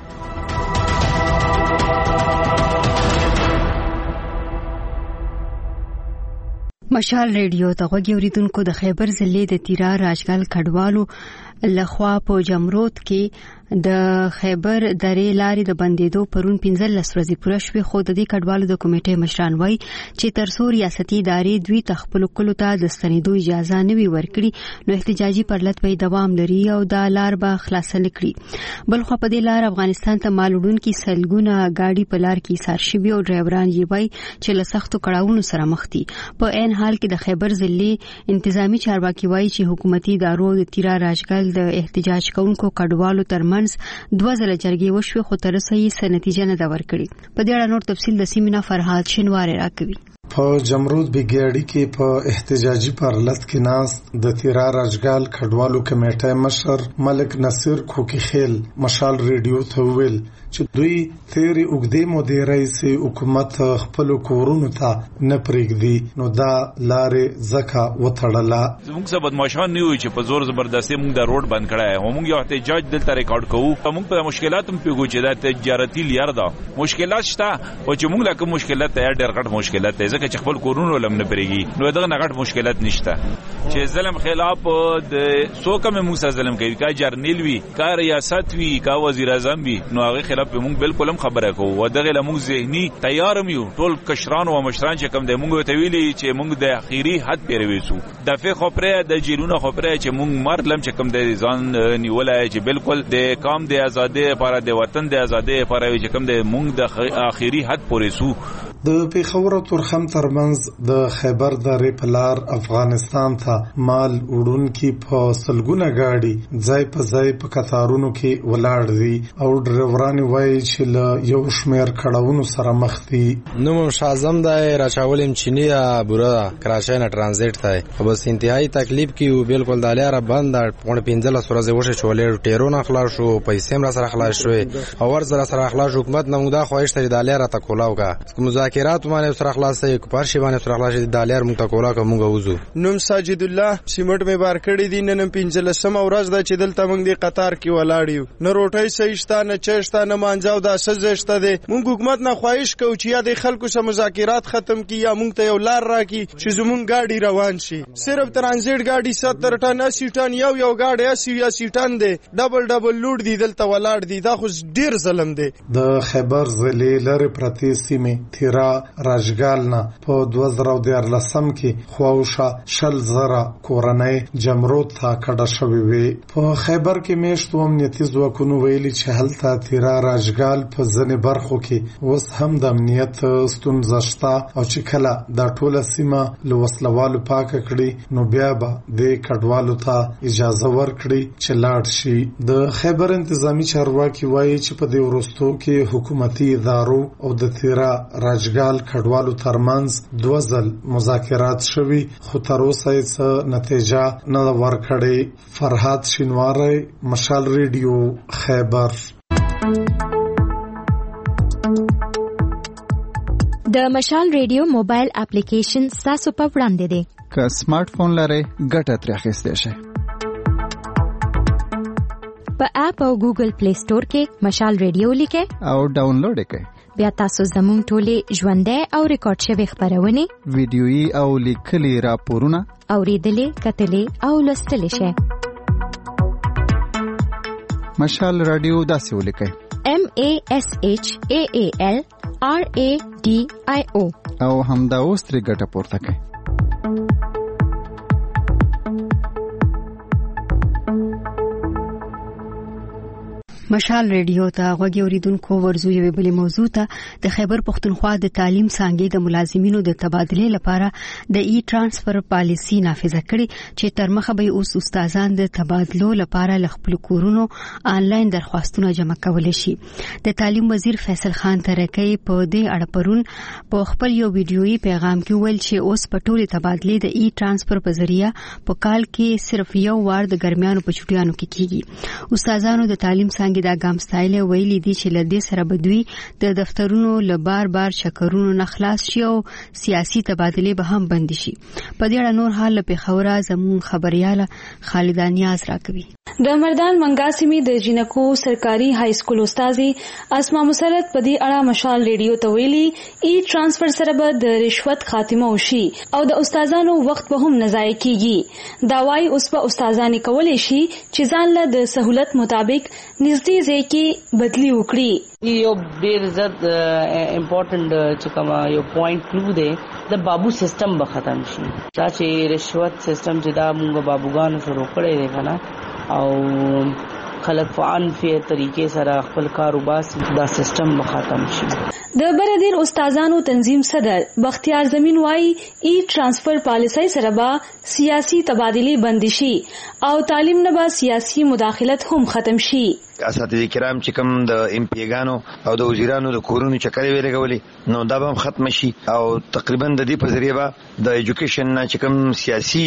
مشال ریډیو ته غوږی اوریدونکو، د خیبر ضلع د تیرا راجګل کډوالو لخوا په جمرود کې د خیبر درې لارې د بندیدو پرون 15 ورځې پوره شوې، خو د دې کډوالو د کمیټې مشران وایي چې ترڅو ریاستي ادارې دوی ته خپلو کلو ته د ستنېدو اجازه نه وي ورکړي نو احتجاجي پرلط به دوام لري او دا لار به خلاصه نه کړي. بلخوا په دې لار افغانستان ته مال وړونکي سلګونه ګاډي په لار کې ایسار شوي او ډرایوران یې وایي چې له سختو کړاوونو سره مخ دي. په عین حال کې د خیبر ضلع انتظامی چارواکي وایي چې حکومتي ادارو د تیرا راجګل د احتجاج کوونکو کډوالو ترمنځ 2 ځله جرګې وشوې، خو تر اوسه یې څه نتیجه نه ده ورکړې. په دې اړه نور تفصیل د سیمینار فرهاد شینواری راکوي. په جمرود بګیاړي کې په احتجاجي پرلط کې ناست د تیرا راجګال کډوالو کمیټې مشر ملک نصیر کوکیخیل مشال ریډیو ته ویل چې دوی تیری وګدې مودې رئیس حکومت خپل کورونو ته نه پرېږدي، نو دا لارې ځکه وتړله. موږ څه بدمعشان نه یو چې په زور زبردستي موږ د روډ بند کړی او موږ یو احتجاج دلته ریکارډ کوو. موږ په مشکلات هم پیګو چې دا تجارتي لار ده، مشکلات شته او چې موږ لکه مشکلات ته ډېر غټ مشکلات دی ځکه چې خپل کورونو لم نه پرېږي، نو دغه غټ مشکلات نشته. چې ظلم خلاف د څوک هم موږ سره ظلم کوي، کا جرنیل وي، کا ریاست وي، کا وزیر اعظم وي، نو هغه خلاف موږ بالکل هم خبره کوو. و دغه لموږ ذهني تیارم یو ټول کشران او مشران چې کوم د موږ ته ویلي چې موږ د اخیری حد پیروي سو د فې خبره د جیرونه خبره چې موږ مرلم چې کوم د ځان نیولای چې بالکل د کام د ازادي لپاره د وطن د ازادي لپاره چې کوم د موږ د اخیری حد پورې سو. د پیښور او تورخم ترمنځ د خیبر درې پلار افغانستان ته مال وړونکي په سلګونه گاډي ځای په ځای په قطارونو کې ولاړ دي او ډرایوران وایي چې له یو شمېر کړهونو سره مخ دي. نوم شازم دی، راچاولم چینی بورا کراچۍ نه ترانزیت دی. بس انتهایی تکلیف کیو، بالکل د لاره بند پونه 15 ورځې وشه چولې ټیرونه خلاص شو، پیسې هم را سره خلاص شوې او ور سره خلاص حکومت نه موږ دا خواهش ته د لاره ته کولاو کا مذاکرات باندې سره خلاصې کو پارشي باندې سره خلاصې د لاره موږ ته کولا کا موږ وځو. نوم ساجد الله سیمټ می بار کړی دي، نن 15 ورځ د چې دلته موږ د قطار کې ولاړیو، نه روټۍ سېشته نه چشته نه مانځاو دا سزشته دي. موږ حکومت نه خواهش کوو چې یا د خلکو سره مذاکرات ختم کی یا موږ ته یو لار راکړي چې زموږ گاډي روان شي. صرف ترانزیت گاډي 70 ټن 80 ټن یو گاډي 80 ټن دي، ډبل لوډ دي دلته ولاړ دي. دا خو ډیر ظلم دی. د خیبر ضلع لره پرتی سیمه تیرا تیرا راجګال نه په 2014 کې خواوشا 10,000 کورنۍ جمرود ته کډه شوې وي. په خیبر کې میشتو امنیتي ځواکونو ویلي چې هلته تیرا راجګال په ځینې برخو کې اوس هم د امنیت ستونزه شته او چې کله دا ټوله سیمه له وسلوالو پاکه کړي نو بیا به د کډوالو ته اجازه ورکړي چې لاړ شي. د خیبر انتظامی چارواکي وایي چې په دې وروستو کې حکومتي ادارو او د تیرا راجګال کډوالو ترمنځ 2 ځل مذاکرات شوي خو تر اوسه هیڅ نتیجه نه ورکړې. فرهاد شینواری، مشال ریډیو، خیبر. د مشال ریډیو موبایل اپلیکیشن تاسو په وړاندې دی. که سمارټ فون لرئ ګټه ترې اخیستی شئ. په اپ او ګوګل پلی سٹور کې مشال ریډیو لیکئ او ډاونلوډ یې کړئ. بیا تاسو زموږ ټولې ژوندۍ او ریکارډ شوي خپرونې، ویډیويي او لیکلي راپورونه اوریدلې، کتلې او لوستلی شئ. مشال رادیو داسې ولیکئ: MASHAAL RADIO او همدا اوس ترې ګټه پورته کړئ. مشال ریډیو ته غوږی اوریدونکو ورزو یو بل موضوع ته د خیبر پښتونخوا د تعلیم څانګې د ملازمینو د تبادله لپاره د ای ترانسفر پالیسی نافذه کړي چې تر مخه به اوس استادان د تبادلو لپاره خپل کورونو آنلاین درخواستونه جمع کولی شي. د تعلیم وزیر فیصل خان ترکی په دې اړه پرون په خپل یو ویډیويي پیغام کې ویل چې اوس په ټولې تبادله د ای ترانسفر په ذریعہ په کال کې صرف یو وار د ګرمیانو په چټیانو کې کیږي. استادانو د تعلیم څانګې دا ګام ستایل ویلي دي چې لدې سره بدوي د دفترونو له بار چکرونو نه خلاص شي او سیاسي تبادله به هم بند شي. په دې اړه نور حال په خوره زمون خبرياله خالدانیاز راکوي. د مردان منګاسمي د جنکو سرکاري های سکول استادي اسما مسرت په دې اړه مشال ریډیو ته ویلي ای ترانسفر سره به د رشوت خاتمه وشي او د استادانو وخت به هم نه ضایع کیږي. دا وايي اوس په استادانو کولای شي چې ځان له د سہولت مطابق نږدې ځای کې بدلی وکړي. یو ډیر زړه امپورټنٹ چې کوم یو پوینټ کلو دی د بابو سیستم به ختم شي. چې رشوت سیستم چې دا موږ بابوګانو شروع کړی دی کنه او خلک په انفیر طریقې سره خپل کاروبار دا سیستم ختم شي. د بردیر استادانو تنظیم صدر بختیار زمین وای ای ترانسفر پالیسی سره به سیاسي تبادله بند شي او تعلیم نه به سیاسي مداخلت هم ختم شي. اساتذه کرام چې کوم د ام پی ګانو او د وزیرانو د کورونو چکرې ویلګولې نو دا به ختم شي او تقریبا د دې په ذریعہ به د ایجوکیشن نه چې کوم سیاسي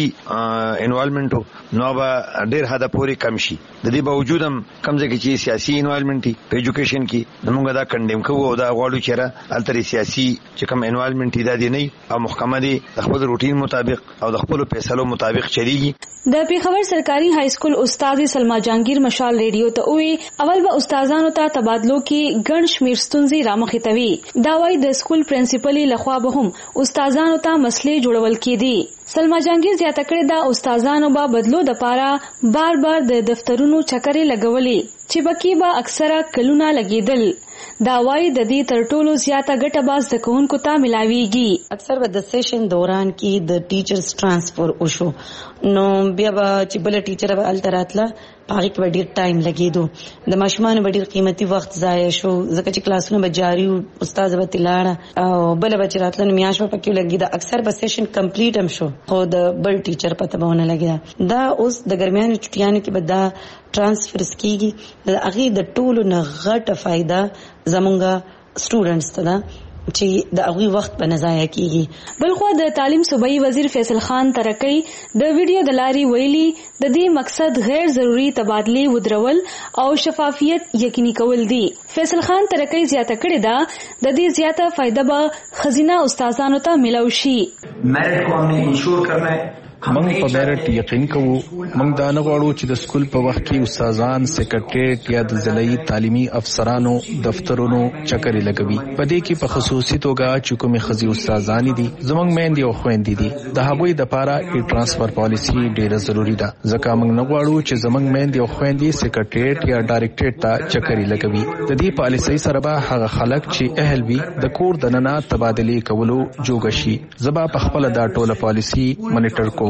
انوالومنت نو به ډېر حد پورې کم شي. د دې باوجود هم کم ځکه چې سیاسي انوالومنت په ایجوکیشن کې موږ دا کنډیم کوو او دا غواړو چې التري سیاسي چې کوم انوالومنت دا دی نه او محکمه دي د خپل روټین مطابق او د خپل فیصلو مطابق چلیږي. د پیښور سرکاري های سکول استاد سلما جانگیر مشال ریډیو ته وی اول به استادانو ته تبادلو کې ګڼ شمیر ستونزې رامخې توي. دا وايي د سکول پرنسپل لخوا به هم استادانو ته مسلې جوړول کېدي. سلما جانگیر زیاته کړې دا استادانو به بدلو د پاره بار د دفترونو چکرې لګولې چې بکی به اکثره کلونه لګیدل. دا وايي د دې تر ټولو زیاته ګټه باز د کوونکو ته ملاويږي. اکثر به د سیشن دوران کې د ټیچرز ترانسفر وشو نو بیا به چې بل ټیچر به التراتله پاره کې ډیر ټایم لګیدو د ماشومان به ډیر قیمتي وخت ضایع شو ځکه چې کلاسونه به جاری او استاد به تلاړه او بل به چې راتلنه میاش په کې لګیدا اکثر به سیشن کمپلیټ هم شو خو د بل ټیچر پته به نه لګیدا. دا اوس د ګرمیانو چټیانو کې به دا ترانسفر سکیږي د هغه د ټولو نه غټه فائدہ زمونږه سټوډنټس ته ده چې د هغه وخت په نزایا کیږي. بلخو د تعلیم صوبایي وزیر فیصل خان ترکی د ویډیو د لاري ویلي د دې مقصد غیر ضروري تبادله ودرول او شفافیت یقیني کول دي. فیصل خان ترکی زیاته کړې ده د دې زیاته فائدہ به خزینه استادانو ته ملو شي. میرٹ کو ہم نے انشور کرنا ہے موږ په بیرټ یقین کوو موږ دا نه غواړو چې د سکول په وخت کې استادان سیکریټریټ یا د ضلعي تعلیمي افسرانو دفترونو چکرې لګوي. په دې کې په خصوصي توګه چې کومې ښځې استادانې دي زموږ میندې او خویندې دي د هغوی دپاره ای ټرانسفر پالیسي ډیره ضروري ده ځکه موږ نه غواړو چې زموږ میندې او خویندې سیکریټریټ یا ډایرکټریټ ته چکرې لګوي. د دې پالیسۍ سره به هغه خلک چې اهل وي د کور دننه تبادلې کولو جوګه شي. زه به په خپله دا ټوله پالیسي مانیټر کوم.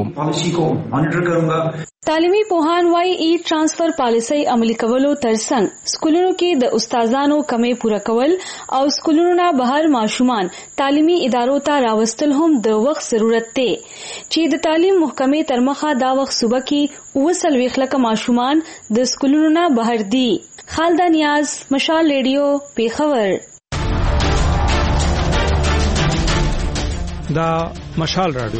تعلیمي پوهان وايي ای ټرانسفر پالیسۍ عملي کولو ترڅنګ سکولونو کې د استادانو کمې پوره کول او سکولونو نه بهر ماشومان تعلیمي ادارو ته راوستل هم د وخت ضرورت دی چې د تعلیم محکمې تر مخه دا وخت صوبه کې 29 لک ماشومان د سکولونو نه بهر دي. خالده نیاز، مشال ریډیو، پیښور. دا مشال رادیو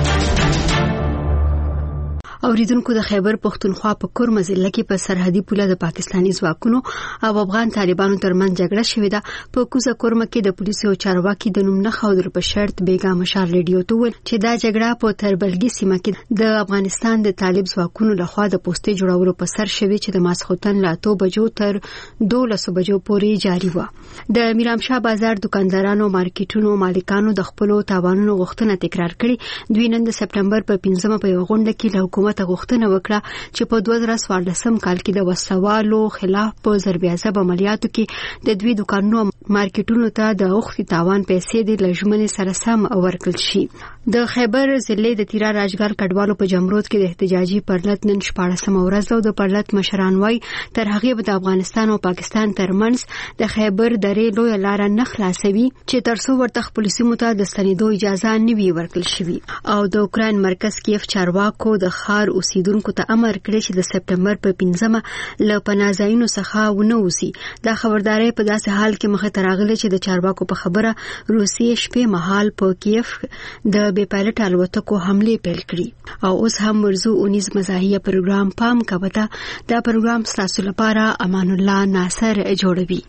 اوریدونکو د خیبر پختونخوا په کورمه ضلع کې په سرحدي پوله د پاکستاني ځواکونو او افغان طالبانو ترمنځ جګړه شوې ده. په کوزه کورمه کې د پولیسو چارواکي د نوم نه خاور په شرط بیګا مشال ریډیو ته ویل چې دا جګړه په تربلګي سیمه کې د افغانستان د طالب ځواکونو لخوا د پوسټې جوړولو په سر شوې چې د ماسخوتن لا 2 بجو تر 12 بجو پورې جاري و. د میرامشاه بازار دکاندارانو مارکیټونو مالکانو د خپل تاوانونو غوښتنه تکرار کړې. دوی نن د سپټمبر په 15 په غونډه کې له حکومت غوښتنه وکړه چې په 2014 کال کې د وسوالو خلاف په ضربیازب عملیاتو کې د دوی دکانونو مارکیټونو ته د اوختي تاوان پیسې د لژمنې سره سم ورکړل شي. د خیبر ضلع د تیرا راجګر کډوالو په جمرود کې د احتجاجي پرلط نن 14 ورځ د پرلط مشران وای تر هغه د افغانستان او پاکستان ترمنځ د خیبر درې لوی لار نه خلاصوي چې ترڅو ورته خپل سیمو ته د ستنېدو اجازه نه وي ورکړل شوی. او د اوکرين مرکز کیف چارواکو د خار اوسیدونکو ته امر کړی چې د سپټمبر په 15 ل پناځاینو څخه ونوسی. دا خبرداري په داسې حال کې مخه تراغله چې د چارواکو په خبره روسیې شپې مهال په کیف د بې پایلټ الوتکو حمله پیل کړې. او اوس هم ورزو 19 مزاحیه پروګرام پام کوته. دا پروګرام تاسو لپاره امان الله ناصر جوړوي.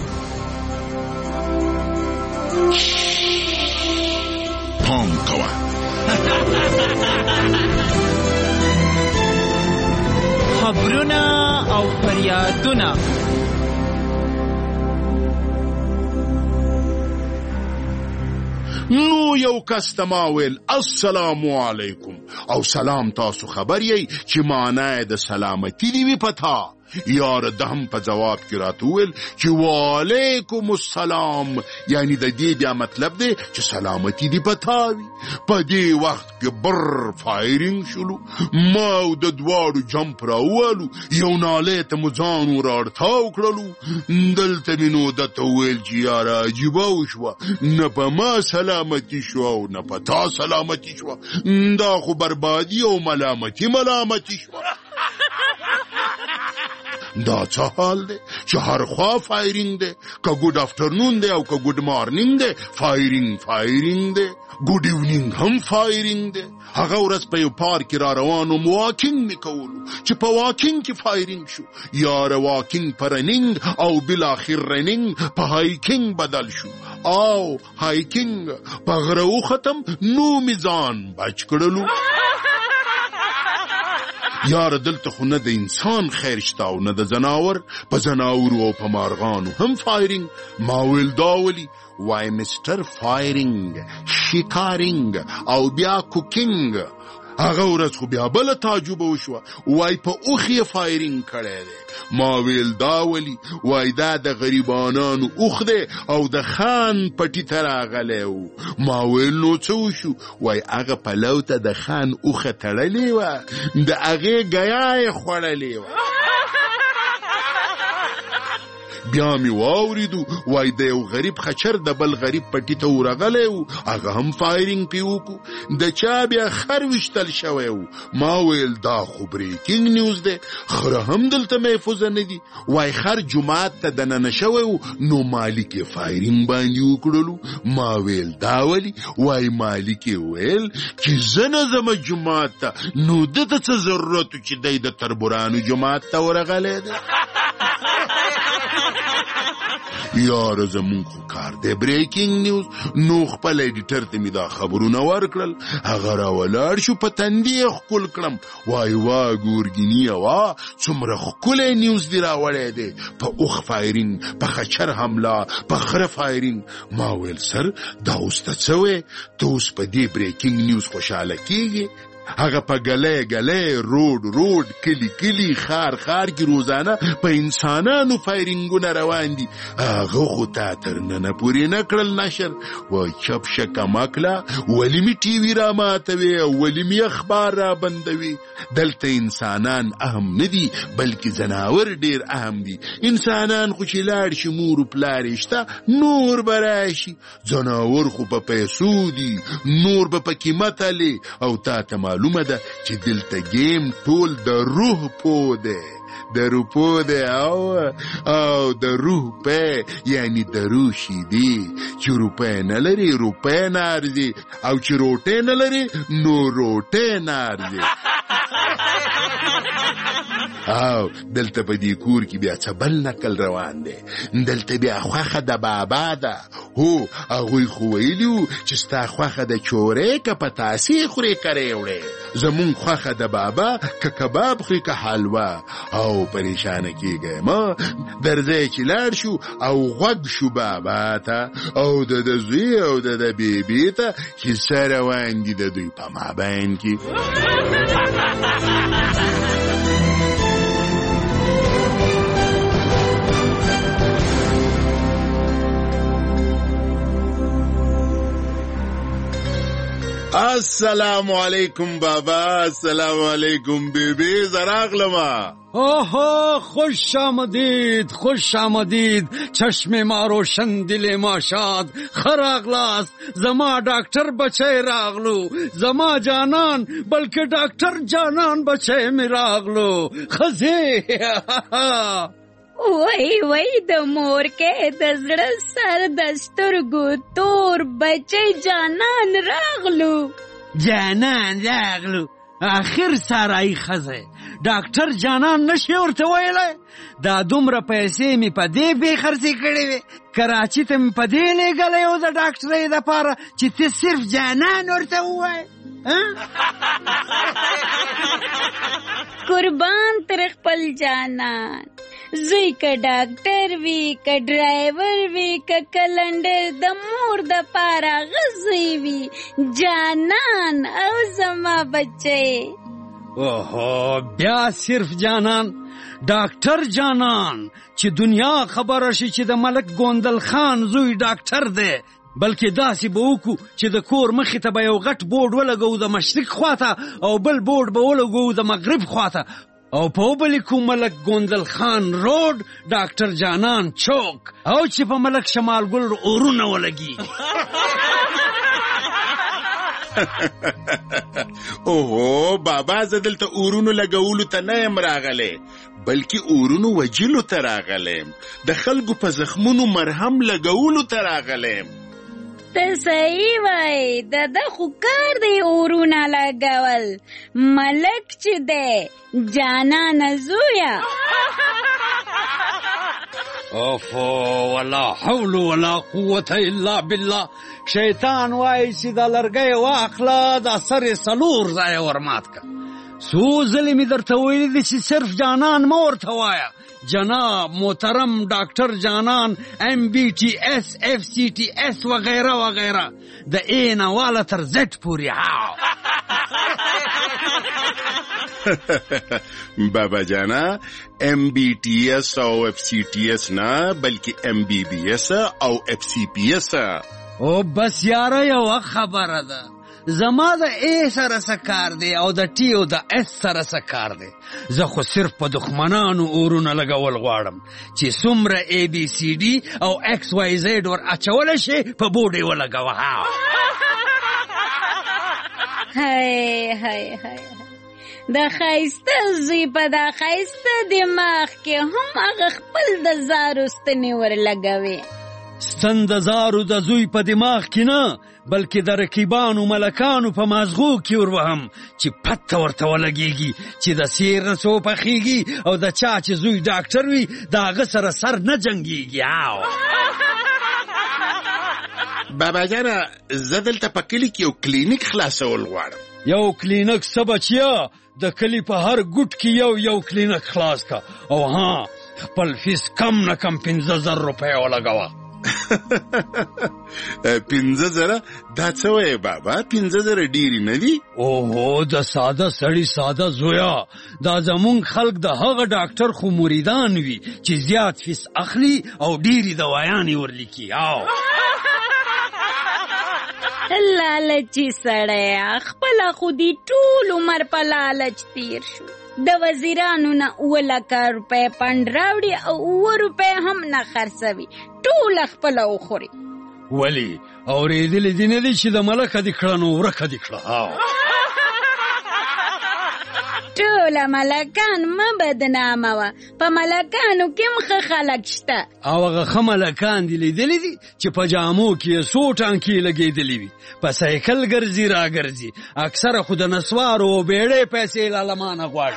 پام کوه خبرونه او فریادونه نو یو کس تماویل السلام علیکم او سلام تاسو خبر یی چې معنی د سلامتی دی وی پتا یار دهم په جواب کې راتول چې وعلیکم السلام یعنی د دې بیا مطلب دی چې سلامتی دی پتاوي. په دې وخت کې بر فایرینګ شلو ما او د دواړو جمپ راولو یو ناله ته مځان ورارتاو کړلو دلته مينو د تویل چې یار عجیب وشو نه په ما سلامتی شو او نه په تا سلامتی شو دا خو بربادي او ملامتی شو. دا څه حال دی چې هر خوا فایرینګ دی که ګود افټرنون دی او که ګود مارنینګ دی فایرینګ دی ګود ایونینګ هم فایرینګ دی. هغه ورځ په یو پارک را روانو واکینګ میکولو چې په واکینګ کې فایرینګ شو یار واکینګ پر رنینګ او بالاخره رنینګ په هایکینګ بدل شو او هایکینګ په غرو ختم نو میزان بچ کړلو. یار دلته خو نه د انسان خیر شته او نه د زناور په زناورو او په مارغانو هم فایرینګ. ما ویل داولی وای مستر فایرینګ شکارینګ او بیا کوکینګ. هغه ورځ خو بیا بل تعجب وشو وای په اوخي فایرینګ کړی دی. ما ویل داولی وای دا د غریبانانو اوخ دی او د خان پټی تر غلېو. ما ویل نو څه وشو وای هغه پلو ته د خان اوخه تړلې و د هغه غیاي خړلې و. بیا می واوریدو وای د یو غریب خچر د بل غریب پټی ته ورغلیو هغه هم فایرینګ پیوکو د چا بیا خروشتل شویو. ما ویل دا خو بریکینګ نیوز دی خره هم دلته محفوظ نه دي. وای خر جمعات ته دننه شویو نو مالک فایرینګ باندې وکړلو. ما ویل دا ولی وای مالک ویل چې زنه زما جمعات ته نو دته څه ضرورت چې د تربورانو جمعات ته ورغلی دی. یار زمونږ خو کار دی بریکینګ نیوز. نو خپل ایډیټر ته مې دا خبرونه ورکړل، هغه راولاړ شو، په تندې یې ښکل کړم. وای وا ګورګیني وا څومره ښکلی نیوز دی راوړی دی، په اوښ فایرینګ، په خچر حمله، په خره فایرینګ. ما ویل سر دا اوس ته څه وی؟ ته اوس په دې بریکینګ نیوز خوشحاله کیږي؟ هغه په ګلی روډ کلی خار کې روزانه په انسانانو فایرینګونه روان دي. هغه خو تا تر ننه پورې نه کړل نشر. وای چپ شکه مکله، ولې مې ټي وي را ماتوي او ولې مې اخبار را بندوي؟ دلته انسانان اهم نه دي بلکې ځناور ډیر اهم دي. انسانان خو چې لاړ شي مور و پلار یې شته، نور به راشي. ځناور خو په پیسو دي، نور به په قیمت هلي. او تا ته معلومه ده چې دلته گیم ټول د روح پو ده، د روپو ده او د روح پی، یعنی د روح شیدی. چې روپی نه لري روپی نه ارزي، او چې روټی نه لري نو روټی نه ارزي. او دلته په دې کور کې بیا څه بل نکل روان دی. دلته بیا خوښه د بابا ده. هو هغوی خو ویلي وو چې ستا خوښه د چورې که په تاسې خورې کرې وړې، زمونږ خوښه د بابا که کباب خوري که حلوه. او پریشانه کېږئ مه، درځئ چې لاړ شو او غوږ شو بابا ته او د زوی او د بیبي ته چې څه روان دي د دوی په مابین کې. السلام علیکم بابا، السلام علیکم بیبی، زراغلما. اوه خوش آمدید چشم ما روشن دل ما شاد، خراغلاس زما ډاکټر بچی راغلو، زما جانان بلکې ډاکټر جانان بچی می راغلو. خزه وای د مور کې د زړه سر د سترګو تور بچی جانان راغلو. آخر سارای خزه ډاکټر جانان نشي ورته ویلی؟ دا دومره پیسې مې په دې بې خرڅې کړې وې، کراچي ته مې په دې لېږلی و د ډاکټرۍ دپاره چې ته صرف جانان ورته ووایې. قربان تر خپل جانان، زوی که ډاکټر وي که ډرایور وي که کلنډر، د مور د پاره غزوی وي جانان او زما بچی. اوهو بیا صرف جانان، ډاکټر جانان چې دنیا خبره شي چې د ملک ګوندل خان زوی ډاکټر دی، بلکې داسې به وکړو چې د کور مخې ته به یو غټ بورډ ولګو د مشرق خواته او بل بورډ به ولګو د مغرب خواته، او په وبلې کو ملک ګوندل خان روډ ډاکټر جانان چوک، او چې په ملک شمال ګل اورونه ولګي. اوه بابا زه دلته اورونو لګولو ته نه یم راغلی بلکې اورونو وجلو ته راغلیم، د خلکو په زخمونو مرهم لګولو ته راغلیم. ته صحیح وای، د خو کار دی اورونه لګول، ملک چې دی جانان زویا. اوفو ولا حول ولا قوة الا بالله. شیطان وای چې د لرګی واخله د سر سلور ځای ورمات کا. څو ځلې مې درته ویلي دي چې صرف جانان مه ورته وایه، جناب محترم ډاکټر جانان MBTS FCTS وغیره وغیره، د A نه واله تر Z پورې. بابا جانا MBTS او FCTS نه بلکې MBBS او FCPS. او بس یاره یو خبره ده، زما د A سره سکار دی او د T او د S سره سکار دی. زه خو صرف په دښمنانو اورونه لګول غواړم چې څومره ABCD او XYZ ور اچولی شي په بورډ یې ولګوه. هی د ښایسته زوی په دا ښایسته دماغ کې هم هغه خپل د زارو ستنې ورلګوي. ستن د زارو د زوی په دماغ کې نه بلکې د رقیبانو ملکانو په مازغو کې وروهم چې پته ورته ولګېږي چې د سیر نه څو پخېږي او د چا چې زوی ډاکټر وي د هغه سره سر نه جنګېږي. بابا جانه زه دلته په کلي کې یو کلینیک خلاصول غواړم. یو کلینیک څه بچیا، د کلي په هر ګوټ کې یو کلینیک خلاص کا، او ها خپل فیس کم نه کم 15,000 روپۍ ولګوه. 15,000 دا څه وایې بابا؟ 15,000 ډېرې نه دي؟ اوهو د ساده سړي ساده زویا، دا زمونږ خلک د هغه ډاکټر خو مریدان وي چې زیات فیس اخلي او ډېرې دوايانې ورلیکي. لالچی سړی خپله خو دې ټول عمر په لالچ تیر شو. د وزیرانو نه 2,00,000 روپۍ پنډ راوړي او 2 روپۍ هم نه خرڅوي، ټول خپله وخوري. ولې اورېدلې دې نه دي چې د ملکه دې کړه نو ورکه دې کړه؟ ټول ملکان مه بدناموه، په ملکانو کې هم ښه خلک شته. او هغه ښه ملکان دې لیدلي دي چې په جامو کې یې څو ټانکې لګېدلې وي، په سایکل ګرځي راګرځي، اکثره خو د نسوارو او بیړۍ پیسې لالمانه غواړي.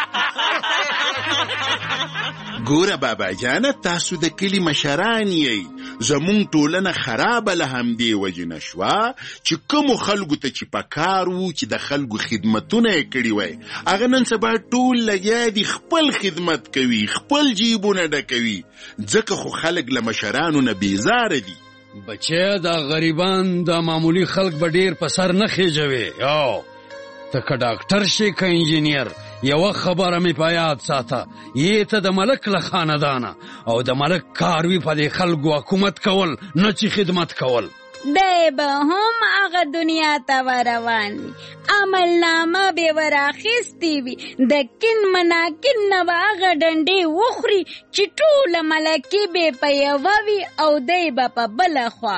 ګوره بابا جانه تاسو د کلي مشران یئ، زمونږ ټولنه خرابه له همدې وجې نه شوه چې کومو خلکو ته چې په کار وو چې د خلکو خدمتونه یې کړي وای، هغه نن سبا ټول لګیا دي خپل خدمت کوي، خپل جیبونه ډکوي، ځکه خو خلک له مشرانو نه بیزاره دي. بچه دا غریبان دا معمولی خلک به ډېر په سر نه خېجوي. ته که ډاکټر شي که انجینیر، یوه خبره مې په یاد ساته، یې ته د ملک له خاندانه او د ملک کار وي په دې خلکو حکومت کول، نه چې خدمت کول. دی به هم هغه دنیا ته روان وي، عملنامه به وراخیستې وي، د کین مناکین نه به هغه ډنډې وخوري چې ټوله ملکې به په یوه وي او دی به په بله خوا.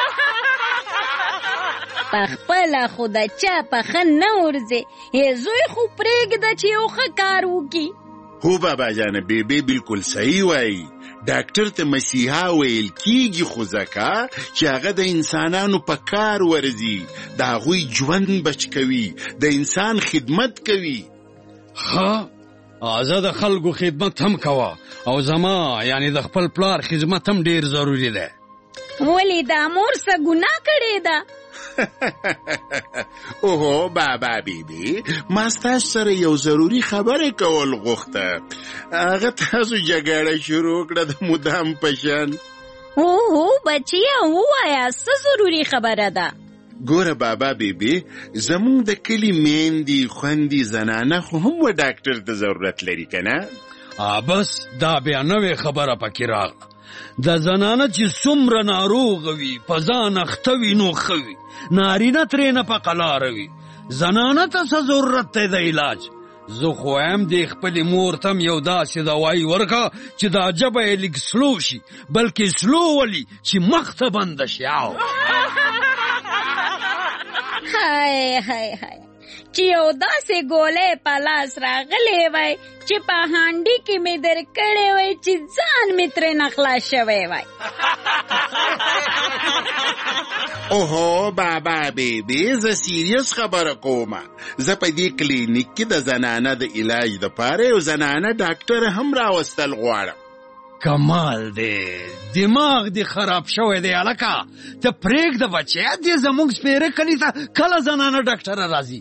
پخپله خو د چا په ښه نه ورځې، زوی خو پرېږده چې یو ښه کار وکړي. هو بابا جانه بیبي بالکل صحیح وایي، ډاکټر ته مسیحا ویل کیږي، خو ځکه چې هغه د انسانانو په کار ورځي، د هغوی ژوند بچ کوي، د انسان خدمت کوي. زه د خلکو خدمت هم کوه، او زما یعنی د خپل پلار خدمت هم ډېر ضروري دی. ولې دا مور څه ګناه کړې ده؟ اوهو بابا بیبي، ما ستاسو سره یو ضروري خبره کول غوښته، هغه تاسو جګړه شروع کړه د مدام په شان. اوهو بچیا ووایه څه ضروري خبره ده؟ ګوره بابا بیبي، زمونږ د کلي میندې خوندې زنانه خو هم و ډاکټر ته ضرورت لري که نه؟ بس دا بیا نوې خبره پکې راغله. د زنانه چې څومره ناروغه وي، په ځان اخته وي نو ښه وي، نارینه ترې نه په قلاره وي. زنانه ته څه ضرورت دی د علاج؟ زه خو وایم دې خپلې مور ته هم یو داسې دوایي ورکړه چې دا ژبه یې لږ سلو شي، بلکې سلو ولي چې مخ ته بنده شي. های چې یو داسې ګولۍ په لاس راغلی وای چې په هانډي کې مې درکړی وای چې ځان مې ترې نه خلاص شوی وای. اوهو بابا بیبي، زه سیریس خبره کومه، زه په دې کلینیک کې د زنانه د علاج دپاره یو زنانه ډاکټر هم راوستل غواړم. کمال دی، دماغ دی خراب شوی دی هلکه، ته پرېږده بچیه، دې زموږ سپېره کلي ته کله زنانه ډاکټره راځي؟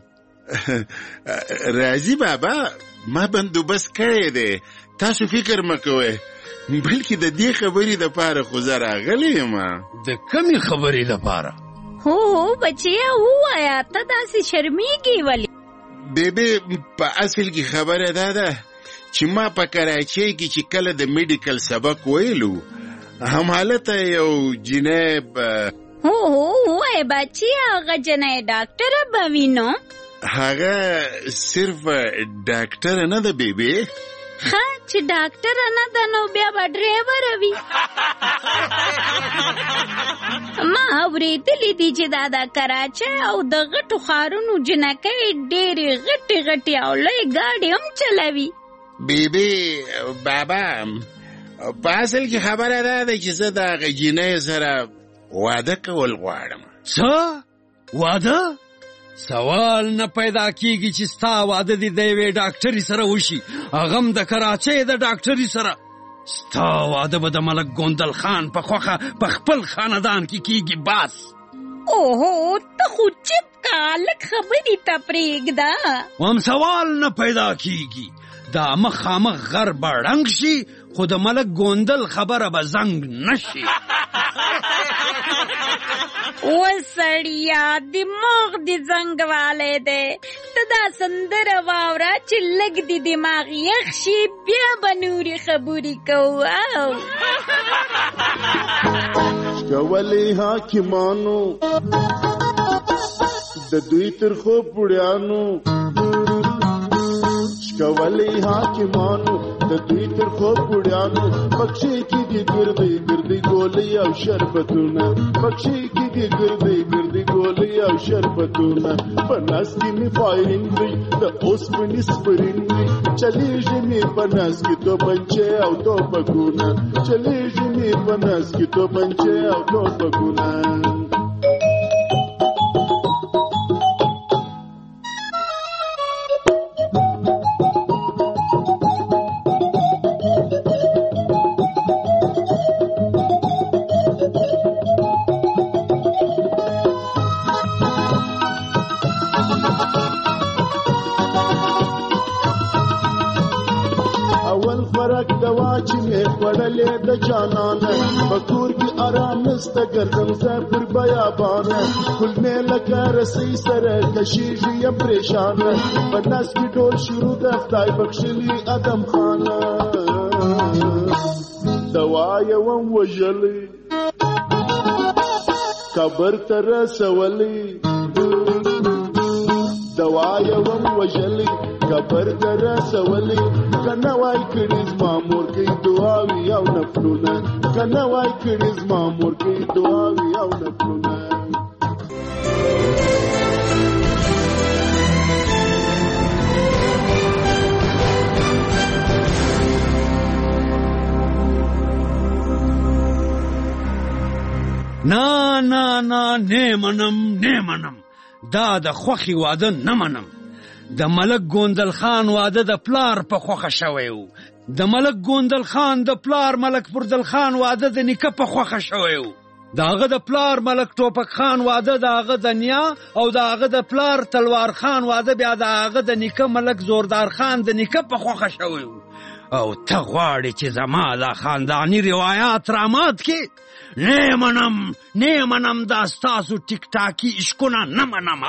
راځي بابا، ما بندوبست کړی دی، تاسو فکر مه کوئ، بلکې د دې خبرې دپاره خو زه راغلی یم. د کومې خبرې دپاره؟ هو بچیا ووایه، ته داسې شرمېږې ولې؟ بیبي په اصل کې خبره دا ده چې ما په کراچۍ کې چې کله د میډیکل سبق ویلو، همالته یو جناب وای بچیا هغه جنۍ ډاکټره به وي نو؟ هغه صرف ډاکټره نه ده بیبي. ښه چې ډاکټره نه ده نو بیا به ډرایوره وي. ما اورېدلي دي چې دا د کراچۍ او د غټو ښارونو جنکۍ ډېرې غټې غټې او لوی ګاډې هم چلوي. بیبي بابا، په اصل کې خبره دا ده چې زه د هغه جنۍ سره واده کول غواړم. څه واده؟ سوال نه پیدا کیږي چې ستا واده دې د یوې ډاکټري سره وشي، هغه هم د کراچۍ د ډاکټري سره. ستا واده به د ملک ګوندل خان په خوښه په خپل خاندان کې کیږي. بس اوهو ته خو چپ کا، لږ خبرې ته پرېږده. هم سوال نه پیدا کیږي، دا مخامخ غر به ړنګ شي خو د ملک ګوندل خبره به زنګ نشي. وسړیا دماغ دې زنګ والی دی، ته دا سندره واوره چې لږ دې دماغ یخ شي، بیا به نورې خبرې کوو. شکولې حاکمانو د دوی ترخو پوړیانو، شکولې حاکمانو د دوی ترخو پوړیانو، بخښې کېږي ګردۍ ګردۍ ګولۍ او شربتونه، بخښې کېږي ګردۍ ګردۍ ګولۍ او شربتونه. په ناز کې مې فایرینګ دی د اوسپنې سپرینګ دی، چلېږي مې په ناز کې توپنچې او توپکونه، چلېږي مې په ناز کې توپنچې او توپکونه. د جانانه په کور کې آرام نسته، ګرځم زه پر بیابانه، کلمې لکه رسۍ سره کشېږي یم پریشانه، په نس کې ډول شروع د خدای بخښلي ادم خانه. دوا یې وم وژلی قبر ته رسولی، دوا یې وم وژلی قبر ته رسولی، که نه وای کړي زما مور کوي دعاوي او نفلونه، که نه وای کړي زما مور کوي دعاوي او نفلونه. نه نه نه نه منم دا د خوښي واده نه منم. د ملک ګوندل خان واده د پلار په خوښه شوی و، د ملک ګوندل خان د پلار ملک پردل خان واده د نیکه په خوښه شوی و، د هغه د پلار ملک ټوپک خان واده د هغه د نیا او د هغه د پلار تلوار خان واده بیا د هغه د نیکه ملک زوردار خان د نیکه په خوښه شوی و. او ته غواړې چې زما دا خاندانی روایات رامات کې؟ نه منم دا ستاسو ټیک ټاکي عشقونه نه منم.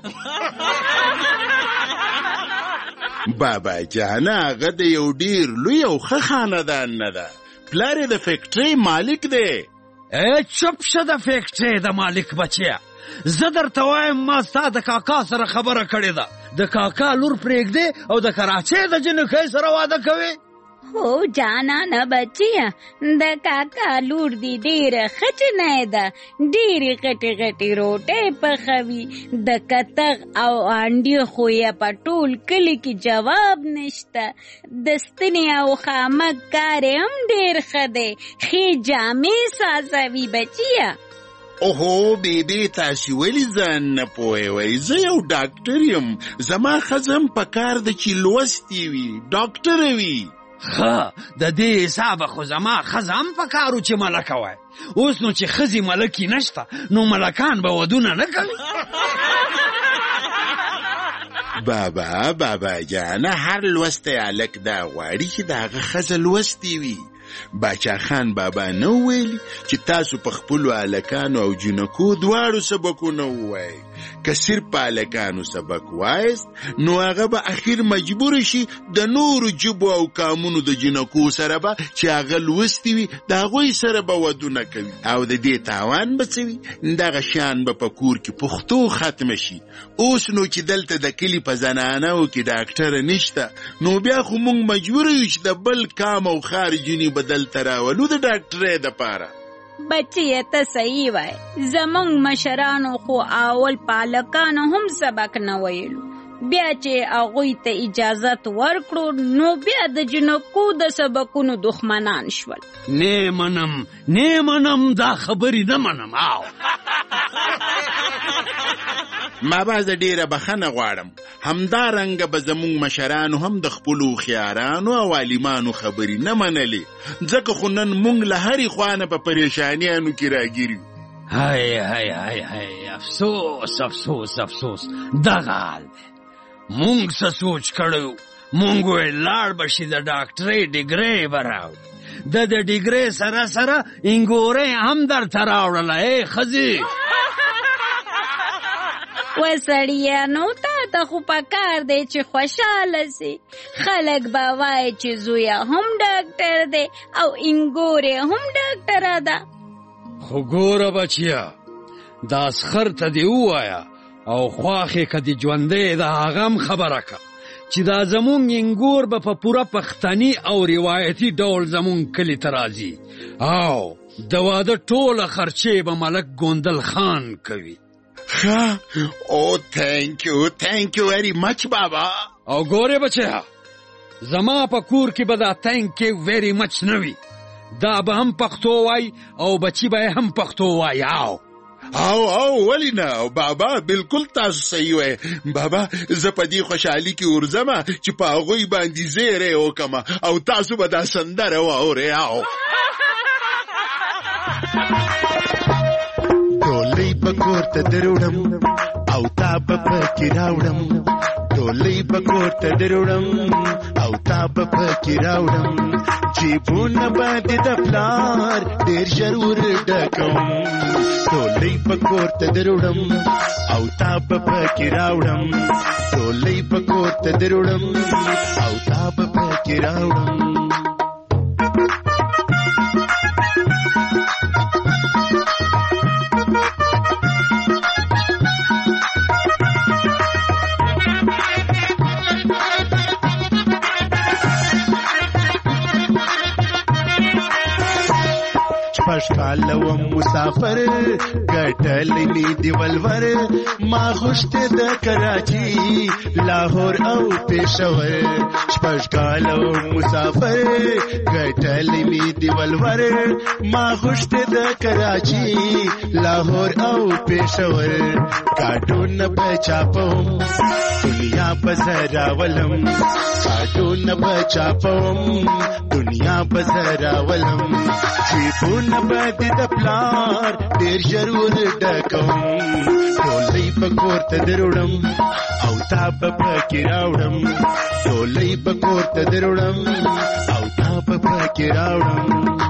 بابا جانا هغه د یو ډیر لوی او ښه خاندان نه ده، پلار یې د فیکټرۍ مالک دی. چپ شه د فیکټرۍ د مالک بچیا، زه درته وایم ما ستا د کاکا سره خبره کړې ده، د کاکا لور پرېږدې او د کراچۍ د جنکۍ سره واده کوې. هو جانانه بچیا، د کاکا لور دی ډیره ښه چینی ده، ډیرې غټې غټې روټۍ پخوي، د کتغ او انډیو خو یې په ټول کلي کې جواب نشته، د ستنې او خامک کار یې هم ډیر ښه دی، ښې جامې سازوي بچیا. اوهو بیبي تاسې ولې ځان نه پوهوئ؟ زه یو ډاکټر یم، زما ښځه هم پکار ده چې لوستې وي، ډاکټره وي. د دې حسابه خو زما ښځه هم پکار و چې ملکه وای. اوس نو چې ښځې ملکې نشته نو ملکان به ودونه نه کوي. بابا جانه هر لوستی هلک دا غواړي چې د هغه ښځه لوستې وي. باچا خان بابا نه ویلي چې تاسو په خپلو هلکانو او جنکو دواړو سبکونه ووایئ. که صرف په هلکانو سبک وایست نو هغه به اخیر مجبور شي د نورو جبو او کامونو د جنکو سره به چې هغه لوستې وي د هغوی سره به ودونه کوي، او د دې تاوان به څه وي؟ دغه شیان به په کور کې پښتو ختمه شي. اوس نو چې دلته د کلي په زنانو کې ډاکټره نشته نو بیا خو موږ مجبور یو چې د بل کام او ښار جنې به دلته راولو د ډاکټرۍ دپاره. بچیه ته صحیح وای، زمونږ مشرانو خو اول پالکانو هم سبق نه ویلو، بیا چې هغوی ته اجازت ورکړو نو بیا د جنکو د سبقونو دښمنان شول. نه منم دا خبرې نه منم. ما به زه ډېره بخښنه غواړم. همدارنګه به زموږ مشرانو هم د خپلو هوښیارانو او عالمانو خبرې نه منلې، ځکه خو نن موږ له هرې خوا نه په پریشانیانو کې راګیر یو. هی هی هی هی افسوس افسوس افسوس دغه حال دی. مونږ څه سوچ کړی وو، مونږ ویل لاړ به شي د ډاکټرۍ ډګرۍ به راوړي، د ډګرۍ سره سره انګورۍ هم درته راوړله. ای ښځې و سړیانو تا ته خو پکار دی چې خوشحاله سي. خلک به وایي چې زویه هم ډاکټر دی او انګورې هم ډاکټره ده. خو ګوره بچیا، دا اسخر ته دې ووایه او خواښې که دې ژوندی د هغه هم خبره که چې دا زمونږ انګور به په پوره پښتني او روایتي ډول زمونږ کلي ته راځي او د واده ټوله خرچې به ملک ګوندل خان کوي. ښه، او تhank you very much بابا. او ګورې بچیا، زما په کور کې به دا thank you very much نه وي، دا به هم پښتو وای او بچی به هم پښتو وای. او ولی نه بابا، بالکل تاسو صحیح وای بابا. زه په دې خوشحالي کې ورځم چې په هغوی باندې زیری وکړم او تاسو به دا سندره واورئ. ډولۍ به کور ته دروړم او تا به پکې راوړم، ډولۍ به کور ته دروړم او تا به پکې راوړم، جیبونه به دې د پلار ډېر ژر ور ډکوم، ډولۍ به کور ته دروړم او تا به پکې راوړم، ډولۍ به کور ته دروړم او تا به پکې راوړم. پشکاله و مسافر ګټلې می دی ولور، ما غوښته د کراچي لاهور او پېښور، پشکاله و مسافر ګټلې می دی ولور، ما غوښته د کراچي لاهور او پېښور، کارټون بچاپم دنیا بزرا ولم، کارټون بچاپم دنیا بزرا ولم، جیبونه به دې د پلار ډېر ژر ور ډکوم، ډولۍ به کور ته دروړم او تا به پکې راوړم، ډولۍ به کور ته دروړم او تا به پکې راوړم.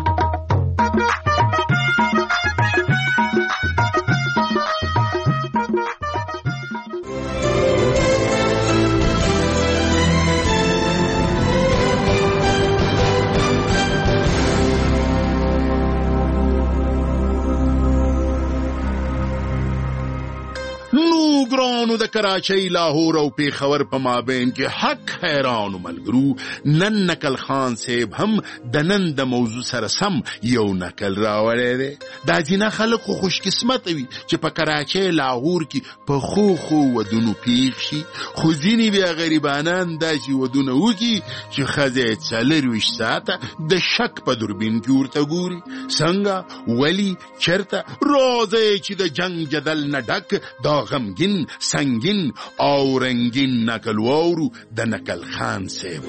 ګرانو د کراچۍ لاهور او پېښور په مابین کې حق حیرانو ملګرو، نن نکل خان صاحب هم د نن د موضوع سره سم یو نکل راوړی دی. دا ځینې خلک خو خوش قسمت وي چې په کراچۍ لاهور کې په خو ودونو پېښ شي، خو ځینې بیا غریبانان داسې ودونه وکړي چې ښځه یې 24 ساعته د شک په دوربین کې ورته ګوري. څنګه، ولې، چېرته؟ راځئ چې د جنګ جدل نه ډک دا غمګین سنگین او رنگین نکل واورو د نکل خان صاحب.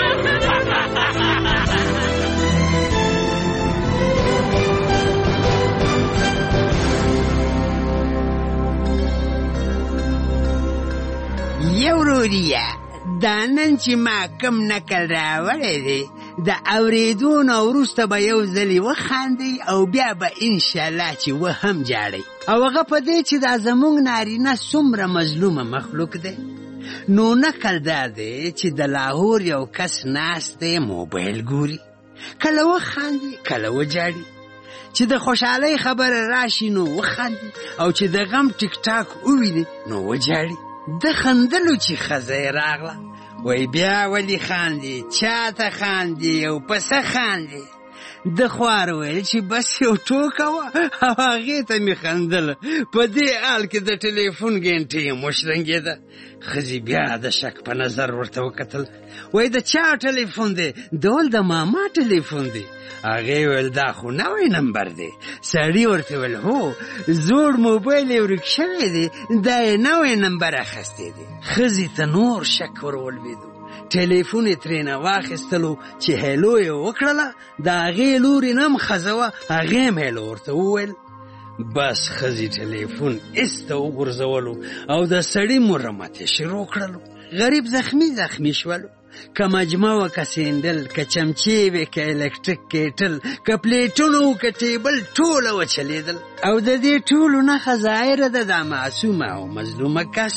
یوروریا، دا نن چې ما کم نکل راوړی دی د اورېدو نه وروسته به یو ځلې وخاندئ او بیا به انشاءالله چې و هم جاړئ، او هغه په دې چې دا زموږ نارینه څومره مظلومه مخلوق دی. نو نکل دا دی چې د لاهور یو کس ناست دی موبایل ګوري، کله وخاندي کله وجاړي، چې د خوشحالۍ خبره راشي نو وخاندي او چې د غم ټیک ټاک وویني نو وجاړي. د خندلو چې ښځه یې راغله وای بیا ولی خاندي، چاته خاندي او پسه خاندي؟ د خوار ویل چې بس یو ټوکه وه او هغې ته مې خندله. په دې حال کې د ټلیفون ګنټې یې وشرنګېده. ښځې بیا د شک په نظر ورته وکتل. وایي د چا ټلیفون دی؟ د ول د ماما ټلیفون دی. هغې ویل دا خو نوی نمبر دی. سړي ورته ویل هو زوړ موبایل یې ورک شوی دی، دا یې نوی نمبر اخیستی دی. ښځې ته نور شک ور ولوېدو. ټلیفون یې ترېنه واخیستلو چې هیلو یې وکړله. د هغې لورې نه هم ښځه وه، هغې هم هیلو ورته وویل. بس ښځې ټلیفون ایسته وغورځولو او د سړي مرمت یې شروع کړلو. غریب زخمی شولو. که مجمه وه که سینډل، که چمچې وې که الکتریک کیټل، که پلیټونه و که ټیبل، ټوله وچلېدل. او د دې ټولو نښه ظاهره ده دا معصومه او مظلومه کس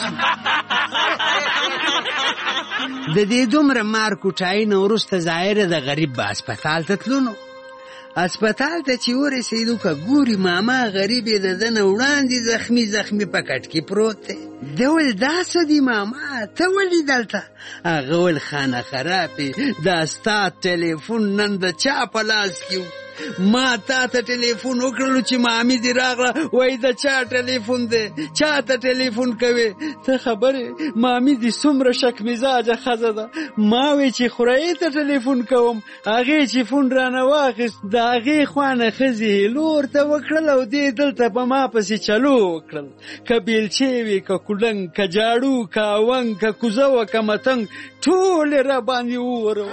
د دې دومره مار کوټایي نه وروسته ظاهره د غریب به اسپتال ته تلونو. اسپتال ته چې ورسېدو که ګوري ماما غریب یې د ده نه وړاندې زخمي په کټ کې پروت دی. ده ویل دا څه دي ماما ته ولې دلته؟ هغه ویل خانه خرابې دا ستا ټلیفون نن د چا په لاس کې و؟ ما تا ته ټلیفون وکړلو چې مامي دې راغله وایي د چا ټلیفون دی؟ چا ته ټلیفون کوې؟ ته خبرې مامي دې څومره شک مزاجه ښځه ده. ما وی چې خورایې ته ټلیفون کوم. هغې چې فون رانه واخیست د هغې خوا نه ښځې هیلو ورته وکړل او دې دلته په ما پسې چلو وکړل. که بیلچې وې که کولنګ که جاړو که اونګ که کوزه وه که متنګ ټولې را باندې وورو.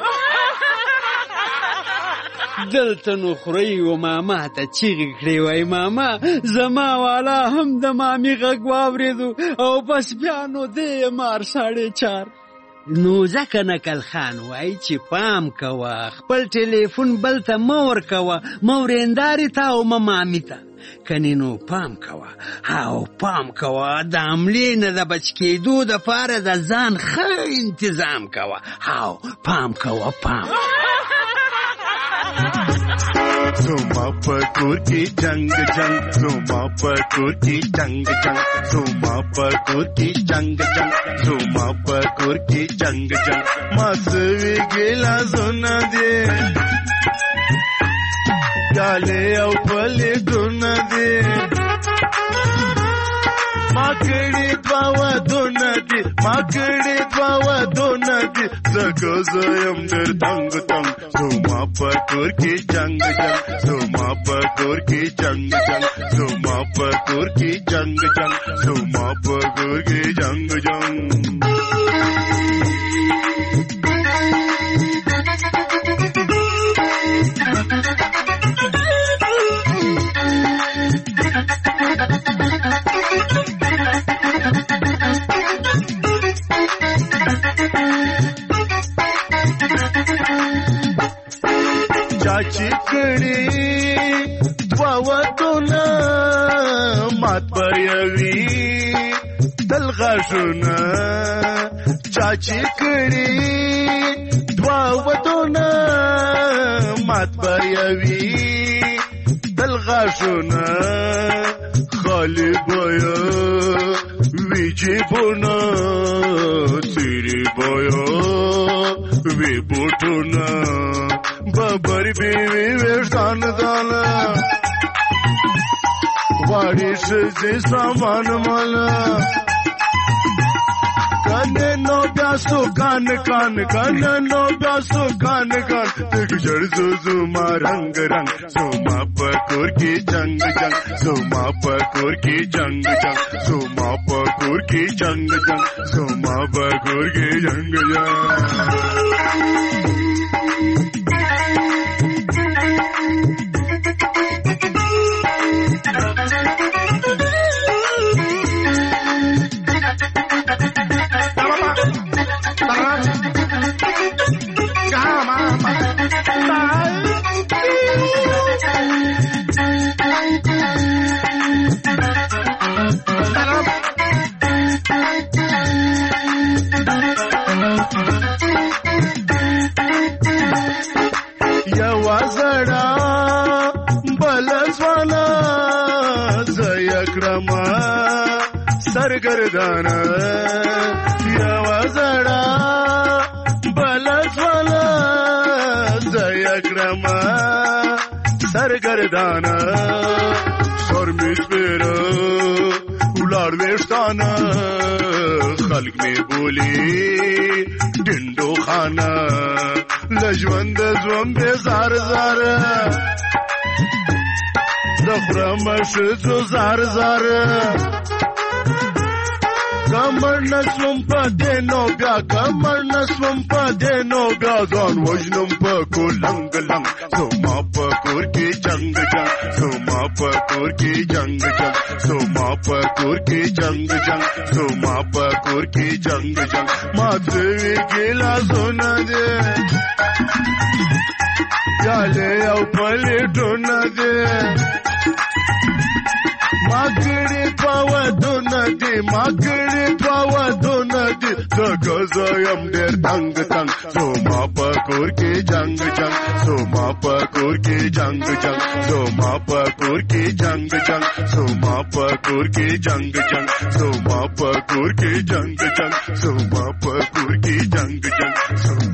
دلته نو خورۍ و ماما ته چیغې کړې وای ماما زما والا هم د مامي غږ واورېدو او بس بیا نو دې مار 4:30. نو ځکه نکل خان وای چې پام کوه خپل ټلیفون بل ته مه ورکوه، مه ورېندارې ته او مه مامي ته. کنې نو پام کوه او پام کوه د حملې نه د بچ کېدو دپاره د ځان ښه انتظام کوه او پام کوه پام. زما په کور کې جنگ زما په کور کې جنگ زما په کور کې جنگ زما په کور کې جنگ ما سوي ګلا زونه دي ګاله او پلي دونه دي ما کړي دوا دونه دي زکه زم در تنگ زما په کور کې جنگ زما په کور کې جنگ زما په کور کې جنگ زما په کور کې جنگ चाची कड़ी द्वावतोना मात बयवी दलगाशुना चाची कड़ी द्वावतोना मात बयवी दलगाशुना खाली बया विजय बोना तेरी बया वे बोटोना बबर बीवी वेशान दाना वारिश से सामान माला कने नो प्यासो कान कने नो प्यासो कान देख जड़ जुमा रंग सोमा पकोर की जंग सोमा पकोर की जंग सोमा पकोर की जंग सोमा पकोर की जंग सरगरदाना यावजड़ा बलसवाला जयग्रमा سرگردانه سر میسپیره ولار ویشتانه خلق می بولی دندو خانه لجوند زوم بیزار زاره دخرمش زو زار زاره کمر نسوم پا دینو بیا کمر نسوم پا دینو بیا زان وجنم پا کلنگ لنگ سوما پا کور کی جنگ جنگ سوما پا کور کی جنگ جنگ سوما پا کور کی جنگ جنگ سوما پا کور کی جنگ جنگ ماتوی گیلا سونا دے یالے او پلی ٹونا دے ماگڑی پاوا دونادی ماگڑی پاوا دونادی زگزایم در تنگ تنگ سوما پاکور کی جنگ جنگ سوما پاکور کی جنگ جنگ سوما پاکور کی جنگ جنگ سوما پاکور کی جنگ جنگ سوما پاکور کی جنگ جنگ سوما پاکور کی جنگ جنگ